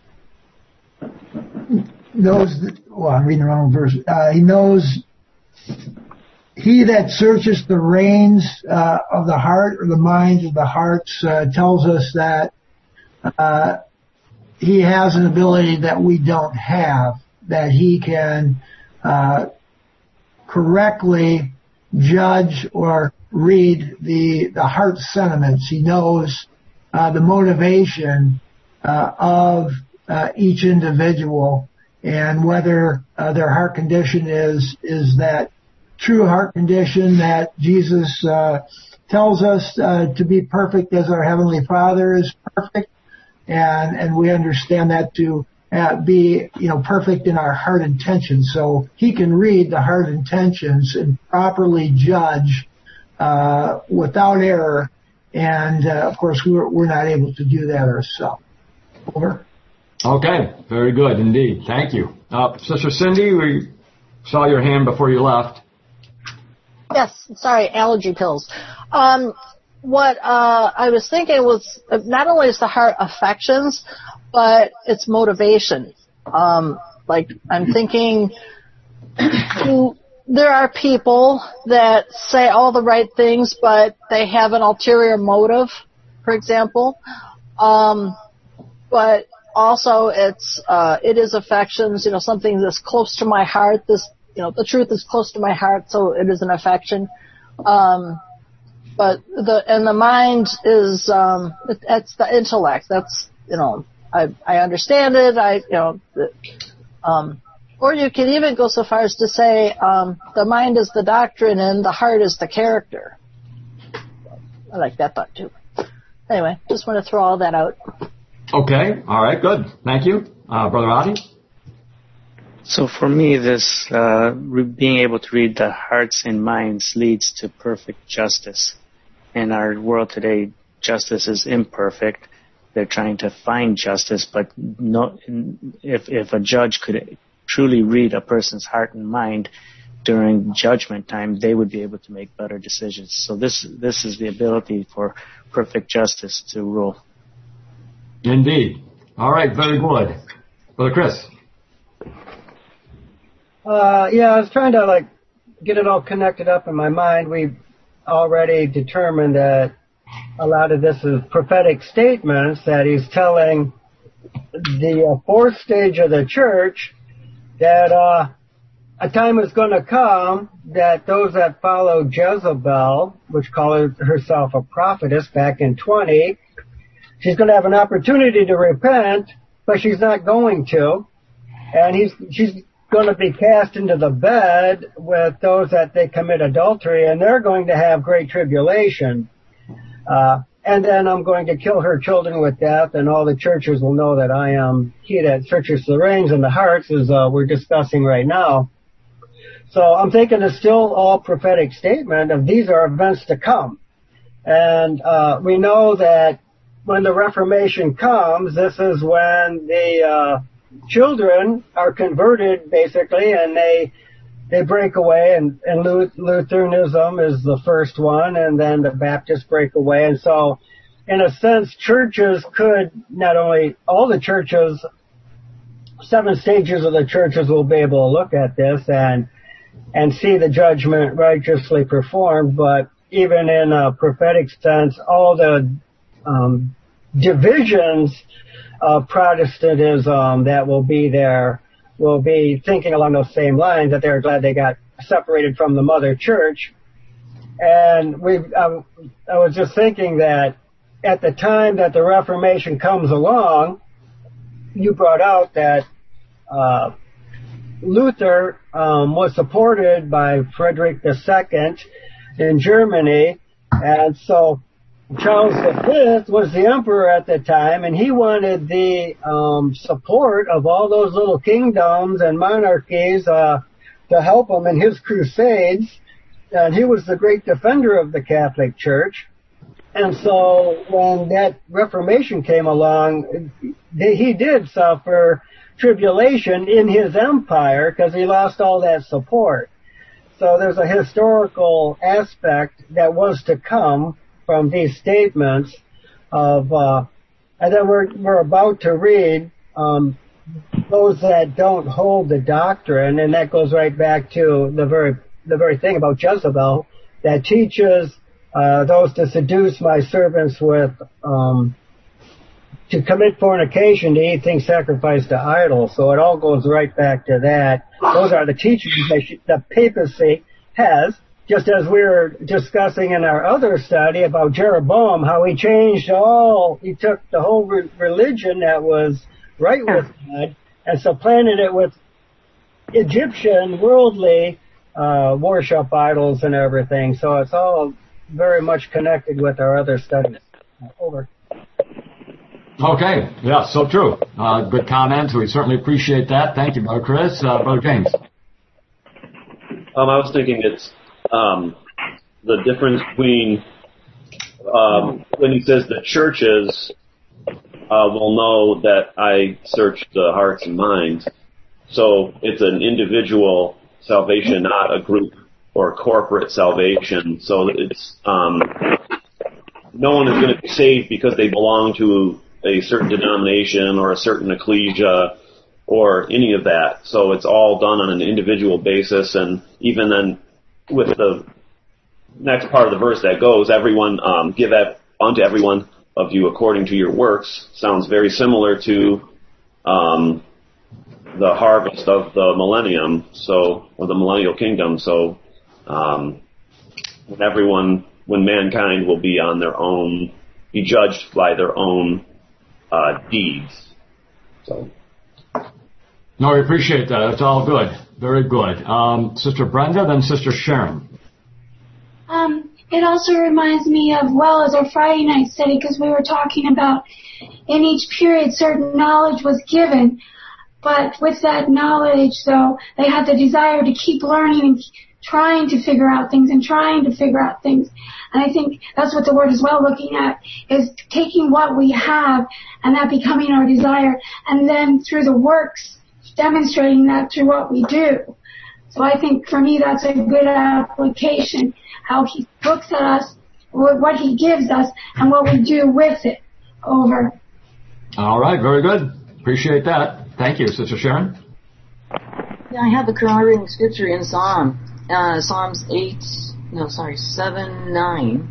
Speaker 11: knows, that, well, I'm reading the wrong verse. Uh, he knows, he that searches the reins uh, of the heart or the minds of the hearts uh, tells us that uh, he has an ability that we don't have, that he can uh, correctly judge or read the the heart sentiments. He knows uh, the motivation uh, of uh, each individual and whether uh, their heart condition is is that true heart condition that Jesus uh, tells us uh, to be perfect as our Heavenly Father is perfect, and and we understand that to uh, be, you know, perfect in our heart intentions. So he can read the heart intentions and properly judge uh, without error. And uh, of course, we're we're not able to do that ourselves. Over.
Speaker 1: Okay, very good indeed. Thank you, uh, Sister Cindy. We saw your hand before you left.
Speaker 6: Yes, sorry, allergy pills. Um, what uh, I was thinking was uh, not only is the heart affections, but it's motivation. Um, like I'm thinking, there are people that say all the right things, but they have an ulterior motive, for example. Um, but also, it's uh, it is affections. You know, something that's close to my heart. This, you know, the truth is close to my heart, so it is an affection. Um, but the and the mind is um, it, it's the intellect. That's, you know, I I understand it. I you know, um, or you can even go so far as to say um, the mind is the doctrine and the heart is the character. I like that thought too. Anyway, just want to throw all that out.
Speaker 1: Okay. All right. Good. Thank you. Uh, Brother Adi?
Speaker 14: So for me, this uh, re- being able to read the hearts and minds leads to perfect justice. In our world today, justice is imperfect. They're trying to find justice, but no, if if a judge could truly read a person's heart and mind during judgment time, they would be able to make better decisions. So this this is the ability for perfect justice to rule.
Speaker 1: Indeed. All right. Very good. Brother Chris?
Speaker 8: Uh, yeah, I was trying to like get it all connected up in my mind. We've already determined that a lot of this is prophetic statements that he's telling the uh, fourth stage of the church that uh, a time is going to come that those that follow Jezebel, which calls herself a prophetess back in twenty, she's going to have an opportunity to repent, but she's not going to. And he's she's going to be cast into the bed with those that they commit adultery, and they're going to have great tribulation. Uh, and then I'm going to kill her children with death, and all the churches will know that I am he that searches the reins and the hearts, as uh, we're discussing right now. So I'm thinking it's still all prophetic statement of these are events to come. And uh, we know that when the Reformation comes, this is when the uh, children are converted, basically, and they they break away, and, and Lutheranism is the first one, and then the Baptists break away. And so, in a sense, churches could, not only all the churches, seven stages of the churches will be able to look at this and and see the judgment righteously performed, but even in a prophetic sense, all the um, divisions of Protestantism that will be there will be thinking along those same lines, that they're glad they got separated from the mother church. And we, I, I was just thinking that at the time that the Reformation comes along, you brought out that uh, Luther um, was supported by Frederick the Second in Germany, and so Charles the Fifth was the emperor at the time, and he wanted the um, support of all those little kingdoms and monarchies uh, to help him in his crusades. And he was the great defender of the Catholic Church. And so when that Reformation came along, he did suffer tribulation in his empire because he lost all that support. So there's a historical aspect that was to come from these statements of, uh, and then we're, we're about to read, um, those that don't hold the doctrine, and that goes right back to the very, the very thing about Jezebel that teaches, uh, those to seduce my servants with, um, to commit fornication, to eat things sacrificed to idols. So it all goes right back to that. Those are the teachings that she, the papacy has. Just as we were discussing in our other study about Jeroboam, how he changed all, he took the whole re- religion that was right with God and supplanted it with Egyptian, worldly, uh, worship idols and everything. So it's all very much connected with our other studies. Over.
Speaker 1: Okay. Yeah, so true. Uh, good comments. We certainly appreciate that. Thank you, Brother Chris. Uh, Brother James.
Speaker 12: Um, I was thinking it's Um, the difference between um, when he says the churches uh, will know that I search the hearts and minds. So it's an individual salvation, not a group or corporate salvation. So it's um, no one is going to be saved because they belong to a certain denomination or a certain ecclesia or any of that. So it's all done on an individual basis, and even then, with the next part of the verse that goes, everyone, um, give unto everyone of you according to your works, sounds very similar to um, the harvest of the millennium, so, or the millennial kingdom. So, um, when everyone, when mankind will be on their own, be judged by their own uh, deeds. So.
Speaker 1: No, we appreciate that. It's all good. Very good. Um, Sister Brenda, then Sister Sharon.
Speaker 17: Um, it also reminds me of, well, as our Friday night study, because we were talking about in each period certain knowledge was given. But with that knowledge, though, they had the desire to keep learning and trying to figure out things and trying to figure out things. And I think that's what the Word is well looking at, is taking what we have and that becoming our desire, and then through the works, demonstrating that through what we do. So I think for me that's a good application, how He looks at us, what He gives us, and what we do with it. Over.
Speaker 1: All right, very good. Appreciate that. Thank you, Sister Sharon.
Speaker 7: Yeah, I have a corroborating scripture in Psalm, uh, Psalms eight, no, sorry, seven, nine.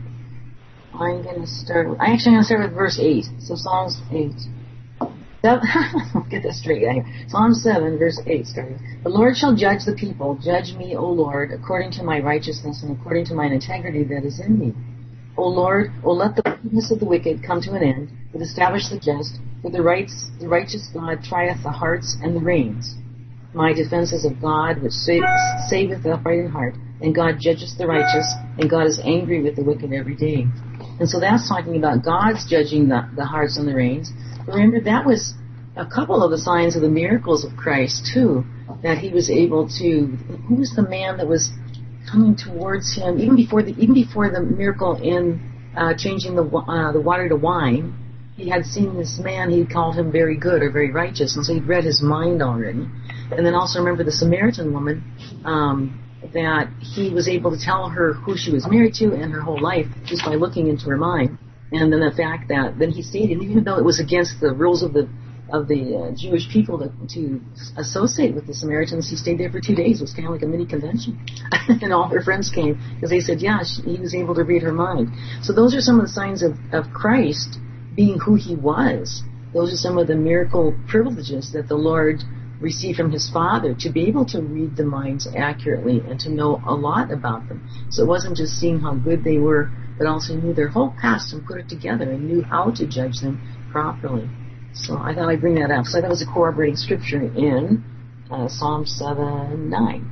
Speaker 7: I'm going to start, with, I actually going to start with verse eight. So Psalms eight. Seven, get this straight here. Psalm seven, verse eight, starting. The Lord shall judge the people. Judge me, O Lord, according to my righteousness and according to mine integrity that is in me. O Lord, O let the wickedness of the wicked come to an end, but establish the just, for the rights, the righteous God trieth the hearts and the reins. My defense is of God, which saveth the upright in heart, and God judgeth the righteous, and God is angry with the wicked every day. And so that's talking about God's judging the, the hearts and the reins. But remember, that was a couple of the signs of the miracles of Christ, too, that He was able to, who was the man that was coming towards Him, even before the even before the miracle in uh, changing the uh, the water to wine, He had seen this man. He called him very good or very righteous, and so He'd read his mind already. And then also remember the Samaritan woman, um, that He was able to tell her who she was married to and her whole life just by looking into her mind. And then the fact that then He stated, even though it was against the rules of the of the uh, Jewish people to, to associate with the Samaritans, He stayed there for two days. It was kind of like a mini convention. And all her friends came because they said, yeah, she, He was able to read her mind. So those are some of the signs of, of Christ being who He was. Those are some of the miracle privileges that the Lord received from His Father, to be able to read the minds accurately and to know a lot about them. So it wasn't just seeing how good they were, but also knew their whole past and put it together and knew how to judge them properly. So I thought I'd bring that up. So that was a corroborating scripture in uh, Psalm seven nine.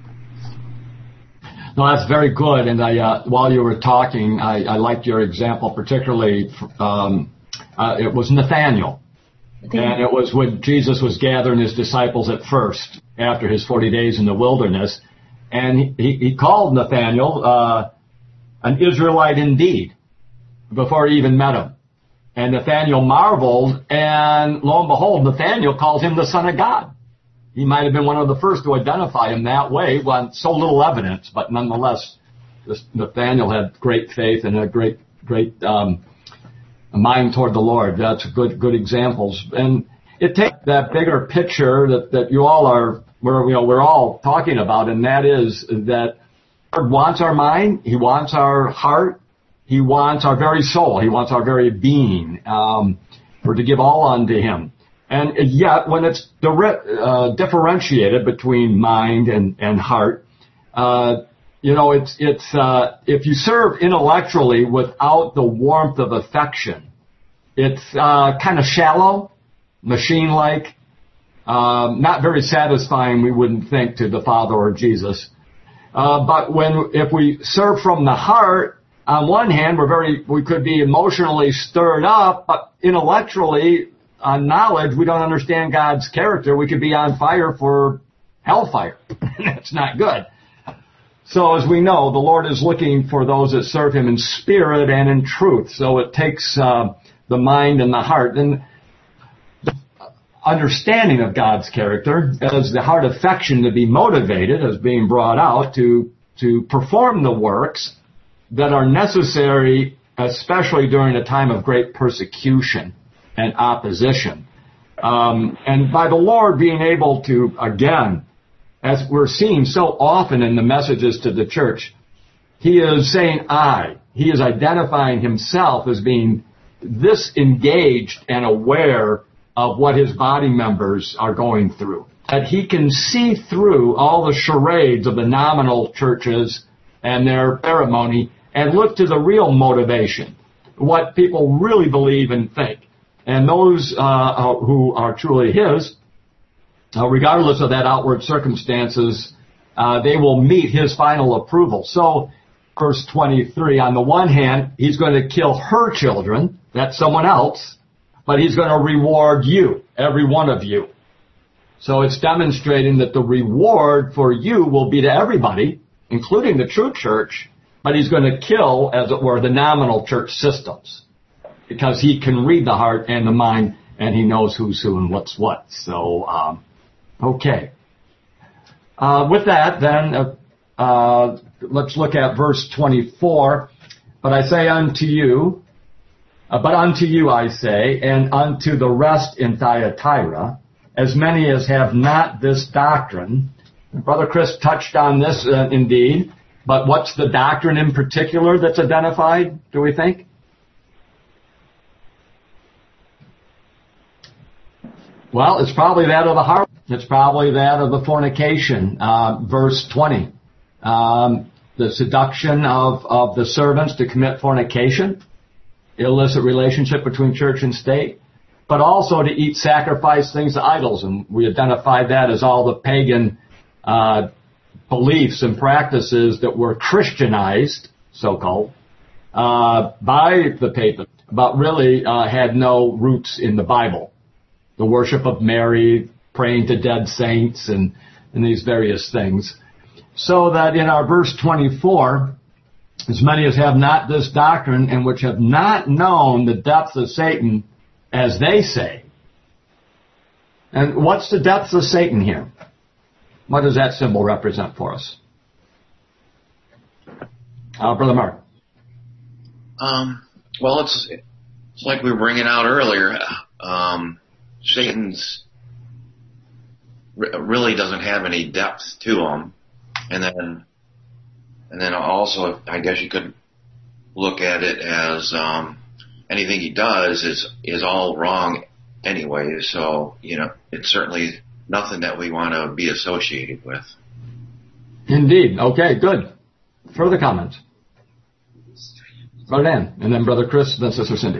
Speaker 1: No, that's very good. And I, uh, while you were talking, I, I liked your example particularly. Um, uh, it was Nathaniel. Nathaniel. And it was when Jesus was gathering His disciples at first, after His forty days in the wilderness. And he, he called Nathaniel uh, an Israelite indeed, before he even met him. And Nathaniel marveled, and lo and behold, Nathaniel calls him the Son of God. He might have been one of the first to identify Him that way, with so little evidence, but nonetheless, this Nathaniel had great faith and a great, great um, mind toward the Lord. That's good, good examples. And it takes that bigger picture that, that you all are, we're, you know, we're all talking about, and that is that God wants our mind, He wants our heart, He wants our very soul. He wants our very being. Um, we're to give all unto Him. And yet, when it's uh, differentiated between mind and, and heart, uh, you know, it's, it's, uh, if you serve intellectually without the warmth of affection, it's, uh, kind of shallow, machine-like, um, not very satisfying, we wouldn't think, to the Father or Jesus. Uh, but when, if we serve from the heart, on one hand, we're very, we could be emotionally stirred up, but intellectually, on knowledge, we don't understand God's character. We could be on fire for hellfire. That's not good. So as we know, the Lord is looking for those that serve Him in spirit and in truth. So it takes uh, the mind and the heart. And the understanding of God's character as the heart affection to be motivated, as being brought out to, to perform the works that are necessary, especially during a time of great persecution and opposition. Um, and by the Lord being able to, again, as we're seeing so often in the messages to the church, He is saying I. He is identifying Himself as being this engaged and aware of what His body members are going through. That He can see through all the charades of the nominal churches and their ceremony and look to the real motivation, what people really believe and think. And those uh, who are truly His, uh, regardless of that outward circumstances, uh, they will meet His final approval. So verse twenty-three, on the one hand, he's going to kill her children. That's someone else. But he's going to reward you, every one of you. So it's demonstrating that the reward for you will be to everybody, including the true church, but he's going to kill, as it were, the nominal church systems, because he can read the heart and the mind, and he knows who's who and what's what. So, um, okay. Uh, with that, then, uh, uh, let's look at verse twenty-four. But I say unto you, uh, but unto you I say, and unto the rest in Thyatira, as many as have not this doctrine. Brother Chris touched on this, uh, indeed. But what's the doctrine in particular that's identified, do we think? Well, it's probably that of the heart. It's probably that of the fornication, uh, verse twenty. Um, the seduction of, of the servants to commit fornication, illicit relationship between church and state, but also to eat sacrificed things to idols. And we identified that as all the pagan uh beliefs and practices that were Christianized, so-called, uh, by the papacy, but really uh, had no roots in the Bible. The worship of Mary, praying to dead saints, and, and these various things. So that in our verse twenty-four, as many as have not this doctrine and which have not known the depths of Satan, as they say. And what's the depths of Satan here? What does that symbol represent for us? Uh, Brother Mark.
Speaker 18: Um, well, it's, it's like we were bringing out earlier. Um, Satan's re- really doesn't have any depth to him. And then, and then also, I guess you could look at it as, um, anything he does is, is all wrong anyway. So, you know, it's certainly nothing that we want to be associated with.
Speaker 1: Indeed. Okay, good. Further comments? Brother Dan, and then Brother Chris, then Sister Cindy.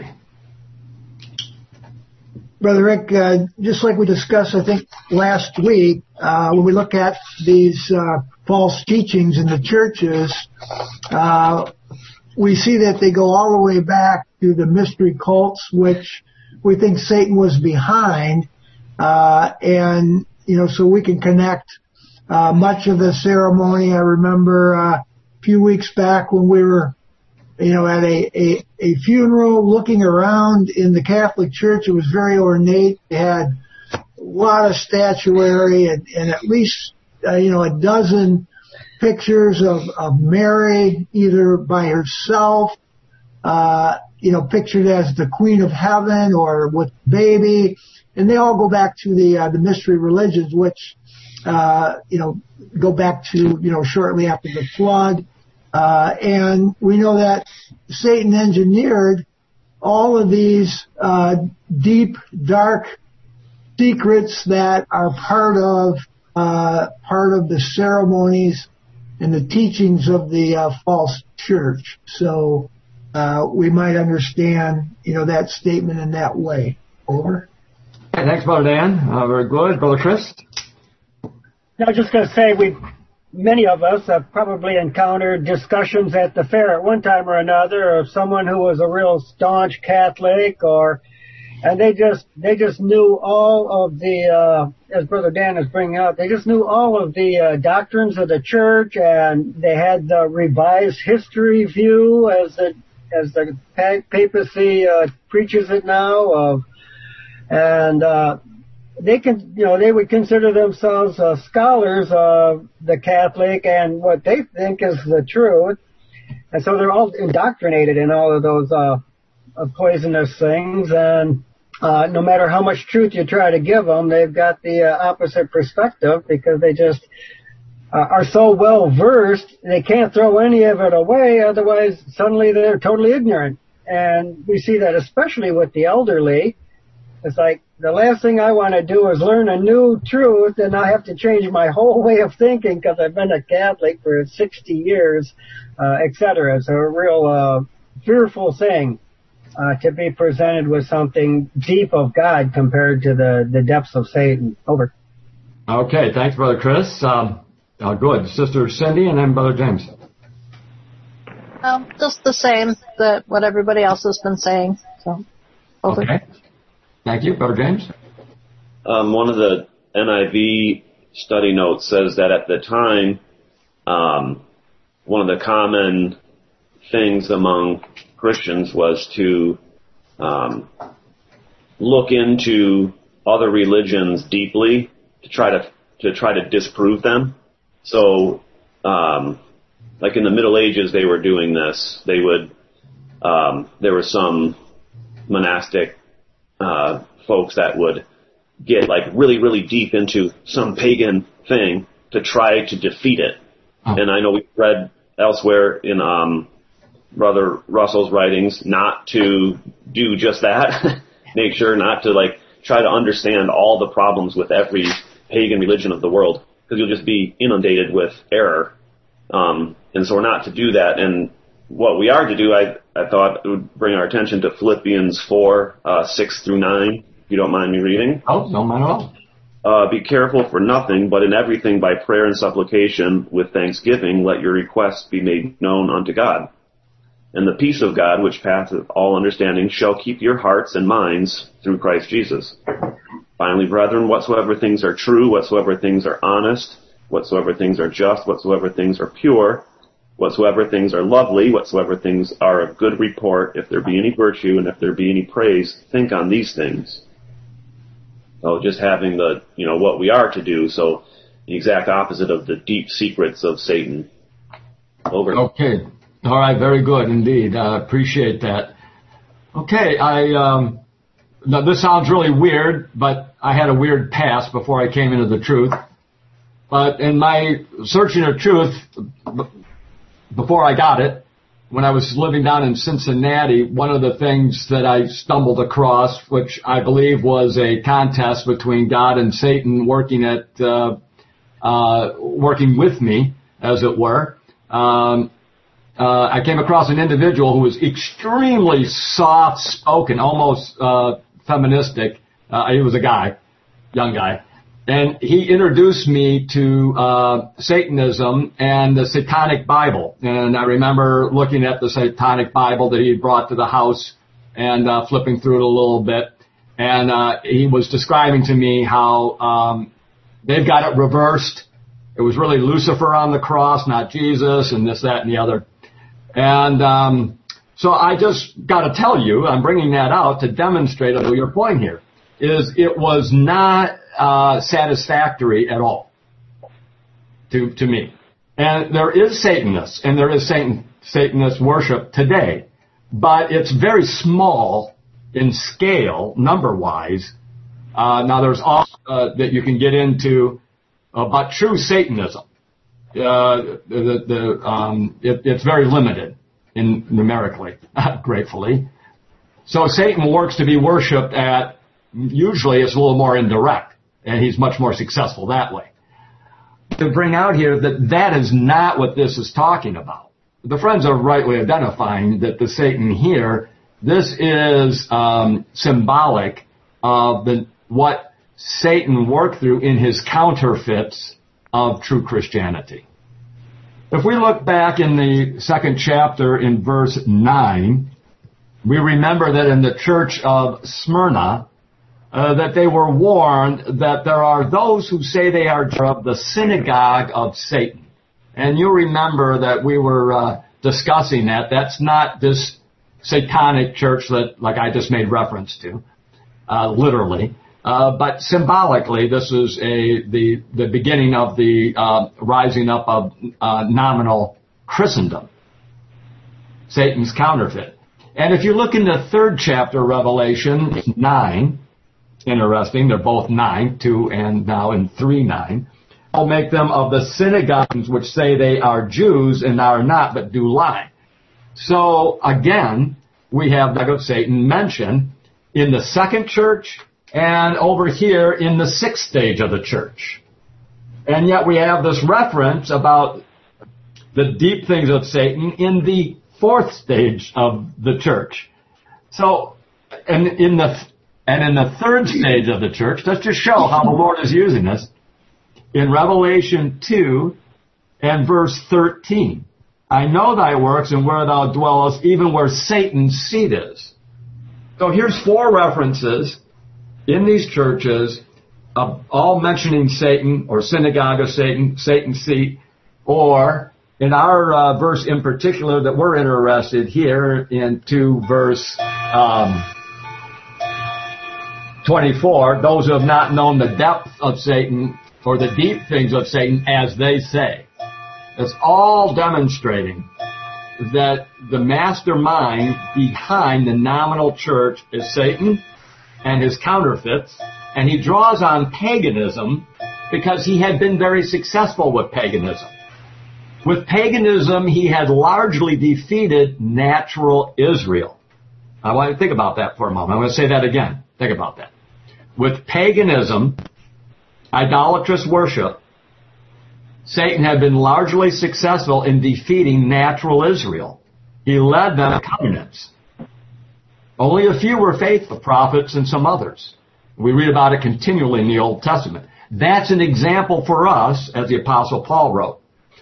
Speaker 11: Brother Rick, uh, just like we discussed, I think, last week, uh, when we look at these uh, false teachings in the churches, uh, we see that they go all the way back to the mystery cults, which we think Satan was behind. Uh, and, you know, so we can connect, uh, much of the ceremony. I remember, uh, a few weeks back when we were, you know, at a, a, a funeral looking around in the Catholic Church. It was very ornate. They had a lot of statuary and, and at least, uh, you know, a dozen pictures of, of Mary, either by herself, uh, you know, pictured as the Queen of Heaven or with baby. And they all go back to the uh, the mystery religions, which uh, you know go back to you know shortly after the flood, uh, and we know that Satan engineered all of these uh, deep, dark secrets that are part of uh, part of the ceremonies and the teachings of the uh, false church. So uh, we might understand you know that statement in that way. Over.
Speaker 1: Thanks, Brother Dan. Uh, very good. Brother Chris?
Speaker 8: I was just going to say, we, many of us have probably encountered discussions at the fair at one time or another of someone who was a real staunch Catholic, or, and they just, they just knew all of the, uh, as Brother Dan is bringing up, they just knew all of the uh, doctrines of the church, and they had the revised history view as the, as the papacy uh, preaches it now of, and uh, they can, you know, they would consider themselves uh, scholars of the Catholic and what they think is the truth, and so they're all indoctrinated in all of those uh, uh, poisonous things. And uh, no matter how much truth you try to give them, they've got the uh, opposite perspective because they just uh, are so well versed they can't throw any of it away. Otherwise, suddenly they're totally ignorant, and we see that especially with the elderly. It's like, the last thing I want to do is learn a new truth, and I have to change my whole way of thinking because I've been a Catholic for sixty years, uh, et cetera. It's a real uh, fearful thing uh, to be presented with something deep of God compared to the, the depths of Satan. Over.
Speaker 1: Okay, thanks, Brother Chris. Um, uh, good. Sister Cindy and then Brother James.
Speaker 6: Um, just the same that what everybody else has been saying. So, over.
Speaker 1: Okay. Thank you, Brother James.
Speaker 12: Um, one of the N I V study notes says that at the time, um, one of the common things among Christians was to um, look into other religions deeply to try to to try to disprove them. So, um, like in the Middle Ages, they were doing this. They would um, there were some monastic uh, folks that would get like really, really deep into some pagan thing to try to defeat it. Oh. And I know we've read elsewhere in um, Brother Russell's writings not to do just that. Make sure not to like try to understand all the problems with every pagan religion of the world, because you'll just be inundated with error. Um, and so we're not to do that. And what we are to do, I, I thought it would bring our attention to Philippians four, uh, six through nine. If you don't mind me reading.
Speaker 1: Oh, don't mind at all.
Speaker 12: Uh, be careful for nothing, but in everything by prayer and supplication with thanksgiving, let your requests be made known unto God. And the peace of God, which passeth all understanding, shall keep your hearts and minds through Christ Jesus. Finally, brethren, whatsoever things are true, whatsoever things are honest, whatsoever things are just, whatsoever things are pure, whatsoever things are lovely, whatsoever things are of good report, if there be any virtue and if there be any praise, think on these things. So just having the, you know, what we are to do, so the exact opposite of the deep secrets of Satan. Over.
Speaker 1: Okay. All right, very good indeed. I uh, appreciate that. Okay, I, um, now this sounds really weird, but I had a weird past before I came into the truth. But in my searching of truth, before I got it, when I was living down in Cincinnati, one of the things that I stumbled across, which I believe was a contest between God and Satan working at, uh, uh, working with me, as it were, um, uh, I came across an individual who was extremely soft-spoken, almost, uh, feministic. Uh, he was a guy, young guy. And he introduced me to uh Satanism and the Satanic Bible. And I remember looking at the Satanic Bible that he had brought to the house and uh flipping through it a little bit. And uh he was describing to me how um they've got it reversed. It was really Lucifer on the cross, not Jesus, and this, that, and the other. And um so I just got to tell you, I'm bringing that out to demonstrate your point here, is it was not Uh, satisfactory at all to to me. And there is Satanists, and there is Satan, Satanist worship today, but it's very small in scale, number-wise. Uh, now, there's also uh, that you can get into about true Satanism. Uh, the, the, um, it, it's very limited in numerically, gratefully. So Satan works to be worshipped at, usually it's a little more indirect. And he's much more successful that way. To bring out here that that is not what this is talking about. The friends are rightly identifying that the Satan here, this is um, symbolic of the what Satan worked through in his counterfeits of true Christianity. If we look back in the second chapter in verse nine, we remember that in the church of Smyrna, Uh, that they were warned that there are those who say they are of the synagogue of Satan. And you remember that we were uh, discussing that. That's not this satanic church that, like I just made reference to, uh, literally. Uh, but symbolically, this is a the, the beginning of the uh, rising up of uh, nominal Christendom, Satan's counterfeit. And if you look in the third chapter, Revelation nine, interesting, they're both nine, two and now in three nine. I'll make them of the synagogues which say they are Jews and are not, but do lie. So again, we have the of Satan mentioned in the second church and over here in the sixth stage of the church. And yet we have this reference about the deep things of Satan in the fourth stage of the church. So, and in the and in the third stage of the church, just to show how the Lord is using this, in Revelation two and verse thirteen, I know thy works and where thou dwellest, even where Satan's seat is. So here's four references in these churches, uh, all mentioning Satan or synagogue of Satan, Satan's seat, or in our uh, verse in particular that we're interested here into verse um, twenty-four, those who have not known the depth of Satan or the deep things of Satan, as they say. It's all demonstrating that the mastermind behind the nominal church is Satan and his counterfeits, and he draws on paganism because he had been very successful with paganism. With paganism, he had largely defeated natural Israel. I want to think about that for a moment. I'm going to say that again. Think about that. With paganism, idolatrous worship, Satan had been largely successful in defeating natural Israel. He led them to covenants. Only a few were faithful, prophets and some others. We read about it continually in the Old Testament. That's an example for us, as the Apostle Paul wrote.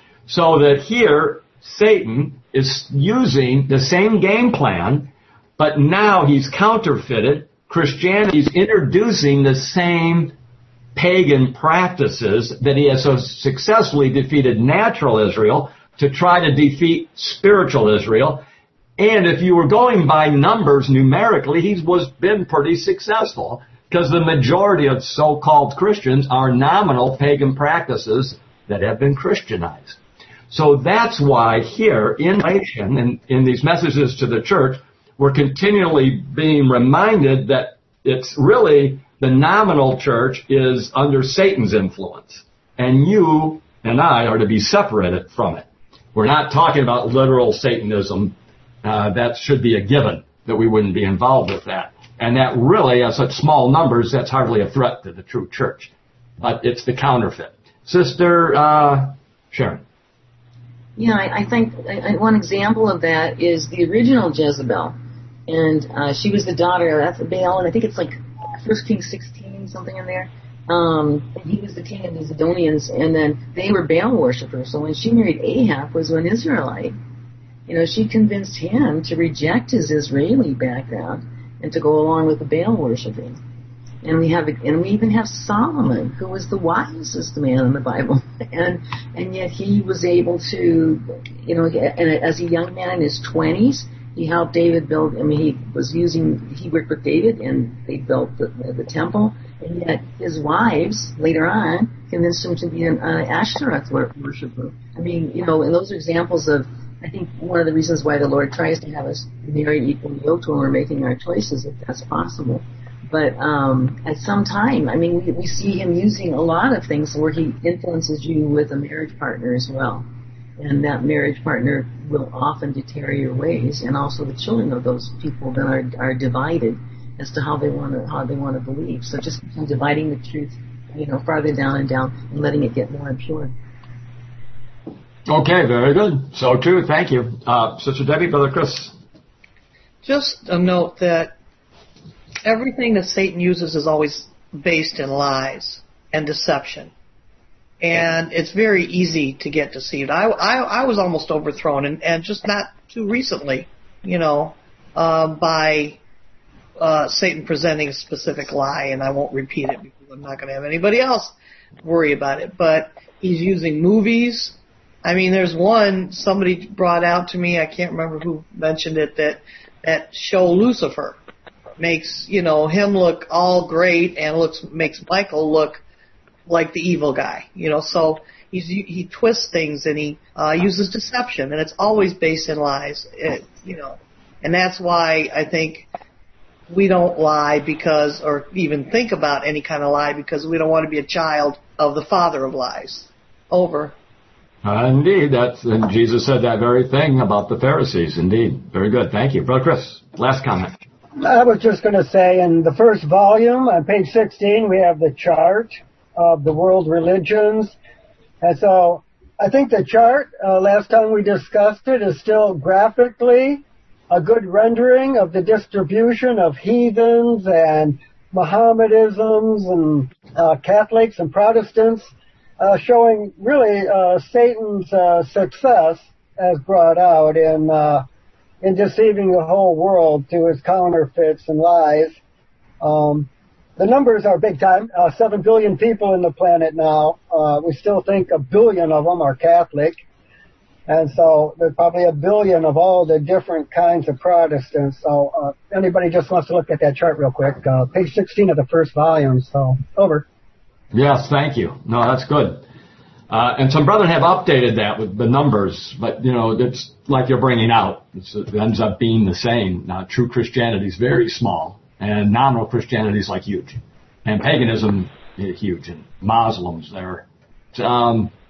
Speaker 1: So that here, Satan is using the same game plan, but now he's counterfeited. Christianity is introducing the same pagan practices that he has so successfully defeated natural Israel to try to defeat spiritual Israel. And if you were going by numbers numerically, he was been pretty successful because the majority of so-called Christians are nominal pagan practices that have been Christianized. So that's why here in Revelation and in these messages to the church, we're continually being reminded that it's really the nominal church is under Satan's influence. And you and I are to be separated from it. We're not talking about literal Satanism. Uh, that should be a given, that we wouldn't be involved with that. And that really, at such small numbers, that's hardly a threat to the true church. But it's the counterfeit. Sister uh, Sharon.
Speaker 7: Yeah, I, I think I, one example of that is the original Jezebel. And uh, she was the daughter of Baal, and I think it's like First Kings sixteen, something in there. Um, and he was the king of the Zidonians, and then they were Baal worshippers. So when she married Ahab, was an Israelite. You know, she convinced him to reject his Israeli background and to go along with the Baal worshiping. And we have, and we even have Solomon, who was the wisest man in the Bible, and and yet he was able to, you know, and as a young man in his twenties. He helped David build, I mean, he was using, he worked with David and they built the, the, the temple. And yet his wives, later on, convinced him to be an uh, Ashtoreth worshiper. I mean, you know, and those are examples of, I think, one of the reasons why the Lord tries to have us marry equally yoked when we're making our choices, if that's possible. But um, at some time, I mean, we, we see him using a lot of things where he influences you with a marriage partner as well. And that marriage partner will often deter your ways, and also the children of those people then are are divided as to how they want to how they want to believe. So just dividing the truth, you know, farther down and down, and letting it get more impure.
Speaker 1: Okay, very good. So true. Thank you, uh, Sister Debbie, Brother Chris.
Speaker 9: Just a note that everything that Satan uses is always based in lies and deception. And it's very easy to get deceived. I, I, I was almost overthrown, and, and just not too recently, you know, uh, by uh, Satan presenting a specific lie, and I won't repeat it because I'm not going to have anybody else worry about it. But he's using movies. I mean, there's one somebody brought out to me, I can't remember who mentioned it, that that show Lucifer makes, you know, him look all great and looks makes Michael look like the evil guy, you know, so he's, he twists things and he uh, uses deception, and it's always based in lies, it, you know, and that's why I think we don't lie because, or even think about any kind of lie because we don't want to be a child of the father of lies. Over.
Speaker 1: Uh, indeed, that's, and Jesus said that very thing about the Pharisees. Indeed, very good. Thank you, Brother Chris. Last comment.
Speaker 8: I was just going to say, in the first volume on page sixteen, we have the chart of the world religions. And so I think the chart, uh, last time we discussed it, is still graphically a good rendering of the distribution of heathens and Mohammedisms and uh, Catholics and Protestants, uh, showing really uh, Satan's uh, success as brought out in uh, in deceiving the whole world to his counterfeits and lies. Um, the numbers are big time. Uh, seven billion people in the planet now. Uh, we still think a billion of them are Catholic. And so there's probably a billion of all the different kinds of Protestants. So uh, anybody just wants to look at that chart real quick, uh, page sixteen of the first volume. So over.
Speaker 1: Yes, thank you. No, that's good. Uh, and some brethren have updated that with the numbers, but, you know, it's like you're bringing out. It's, it ends up being the same. Now, true Christianity is very small, and nominal Christianity is like huge. And paganism is huge, and Muslims, they're... Um,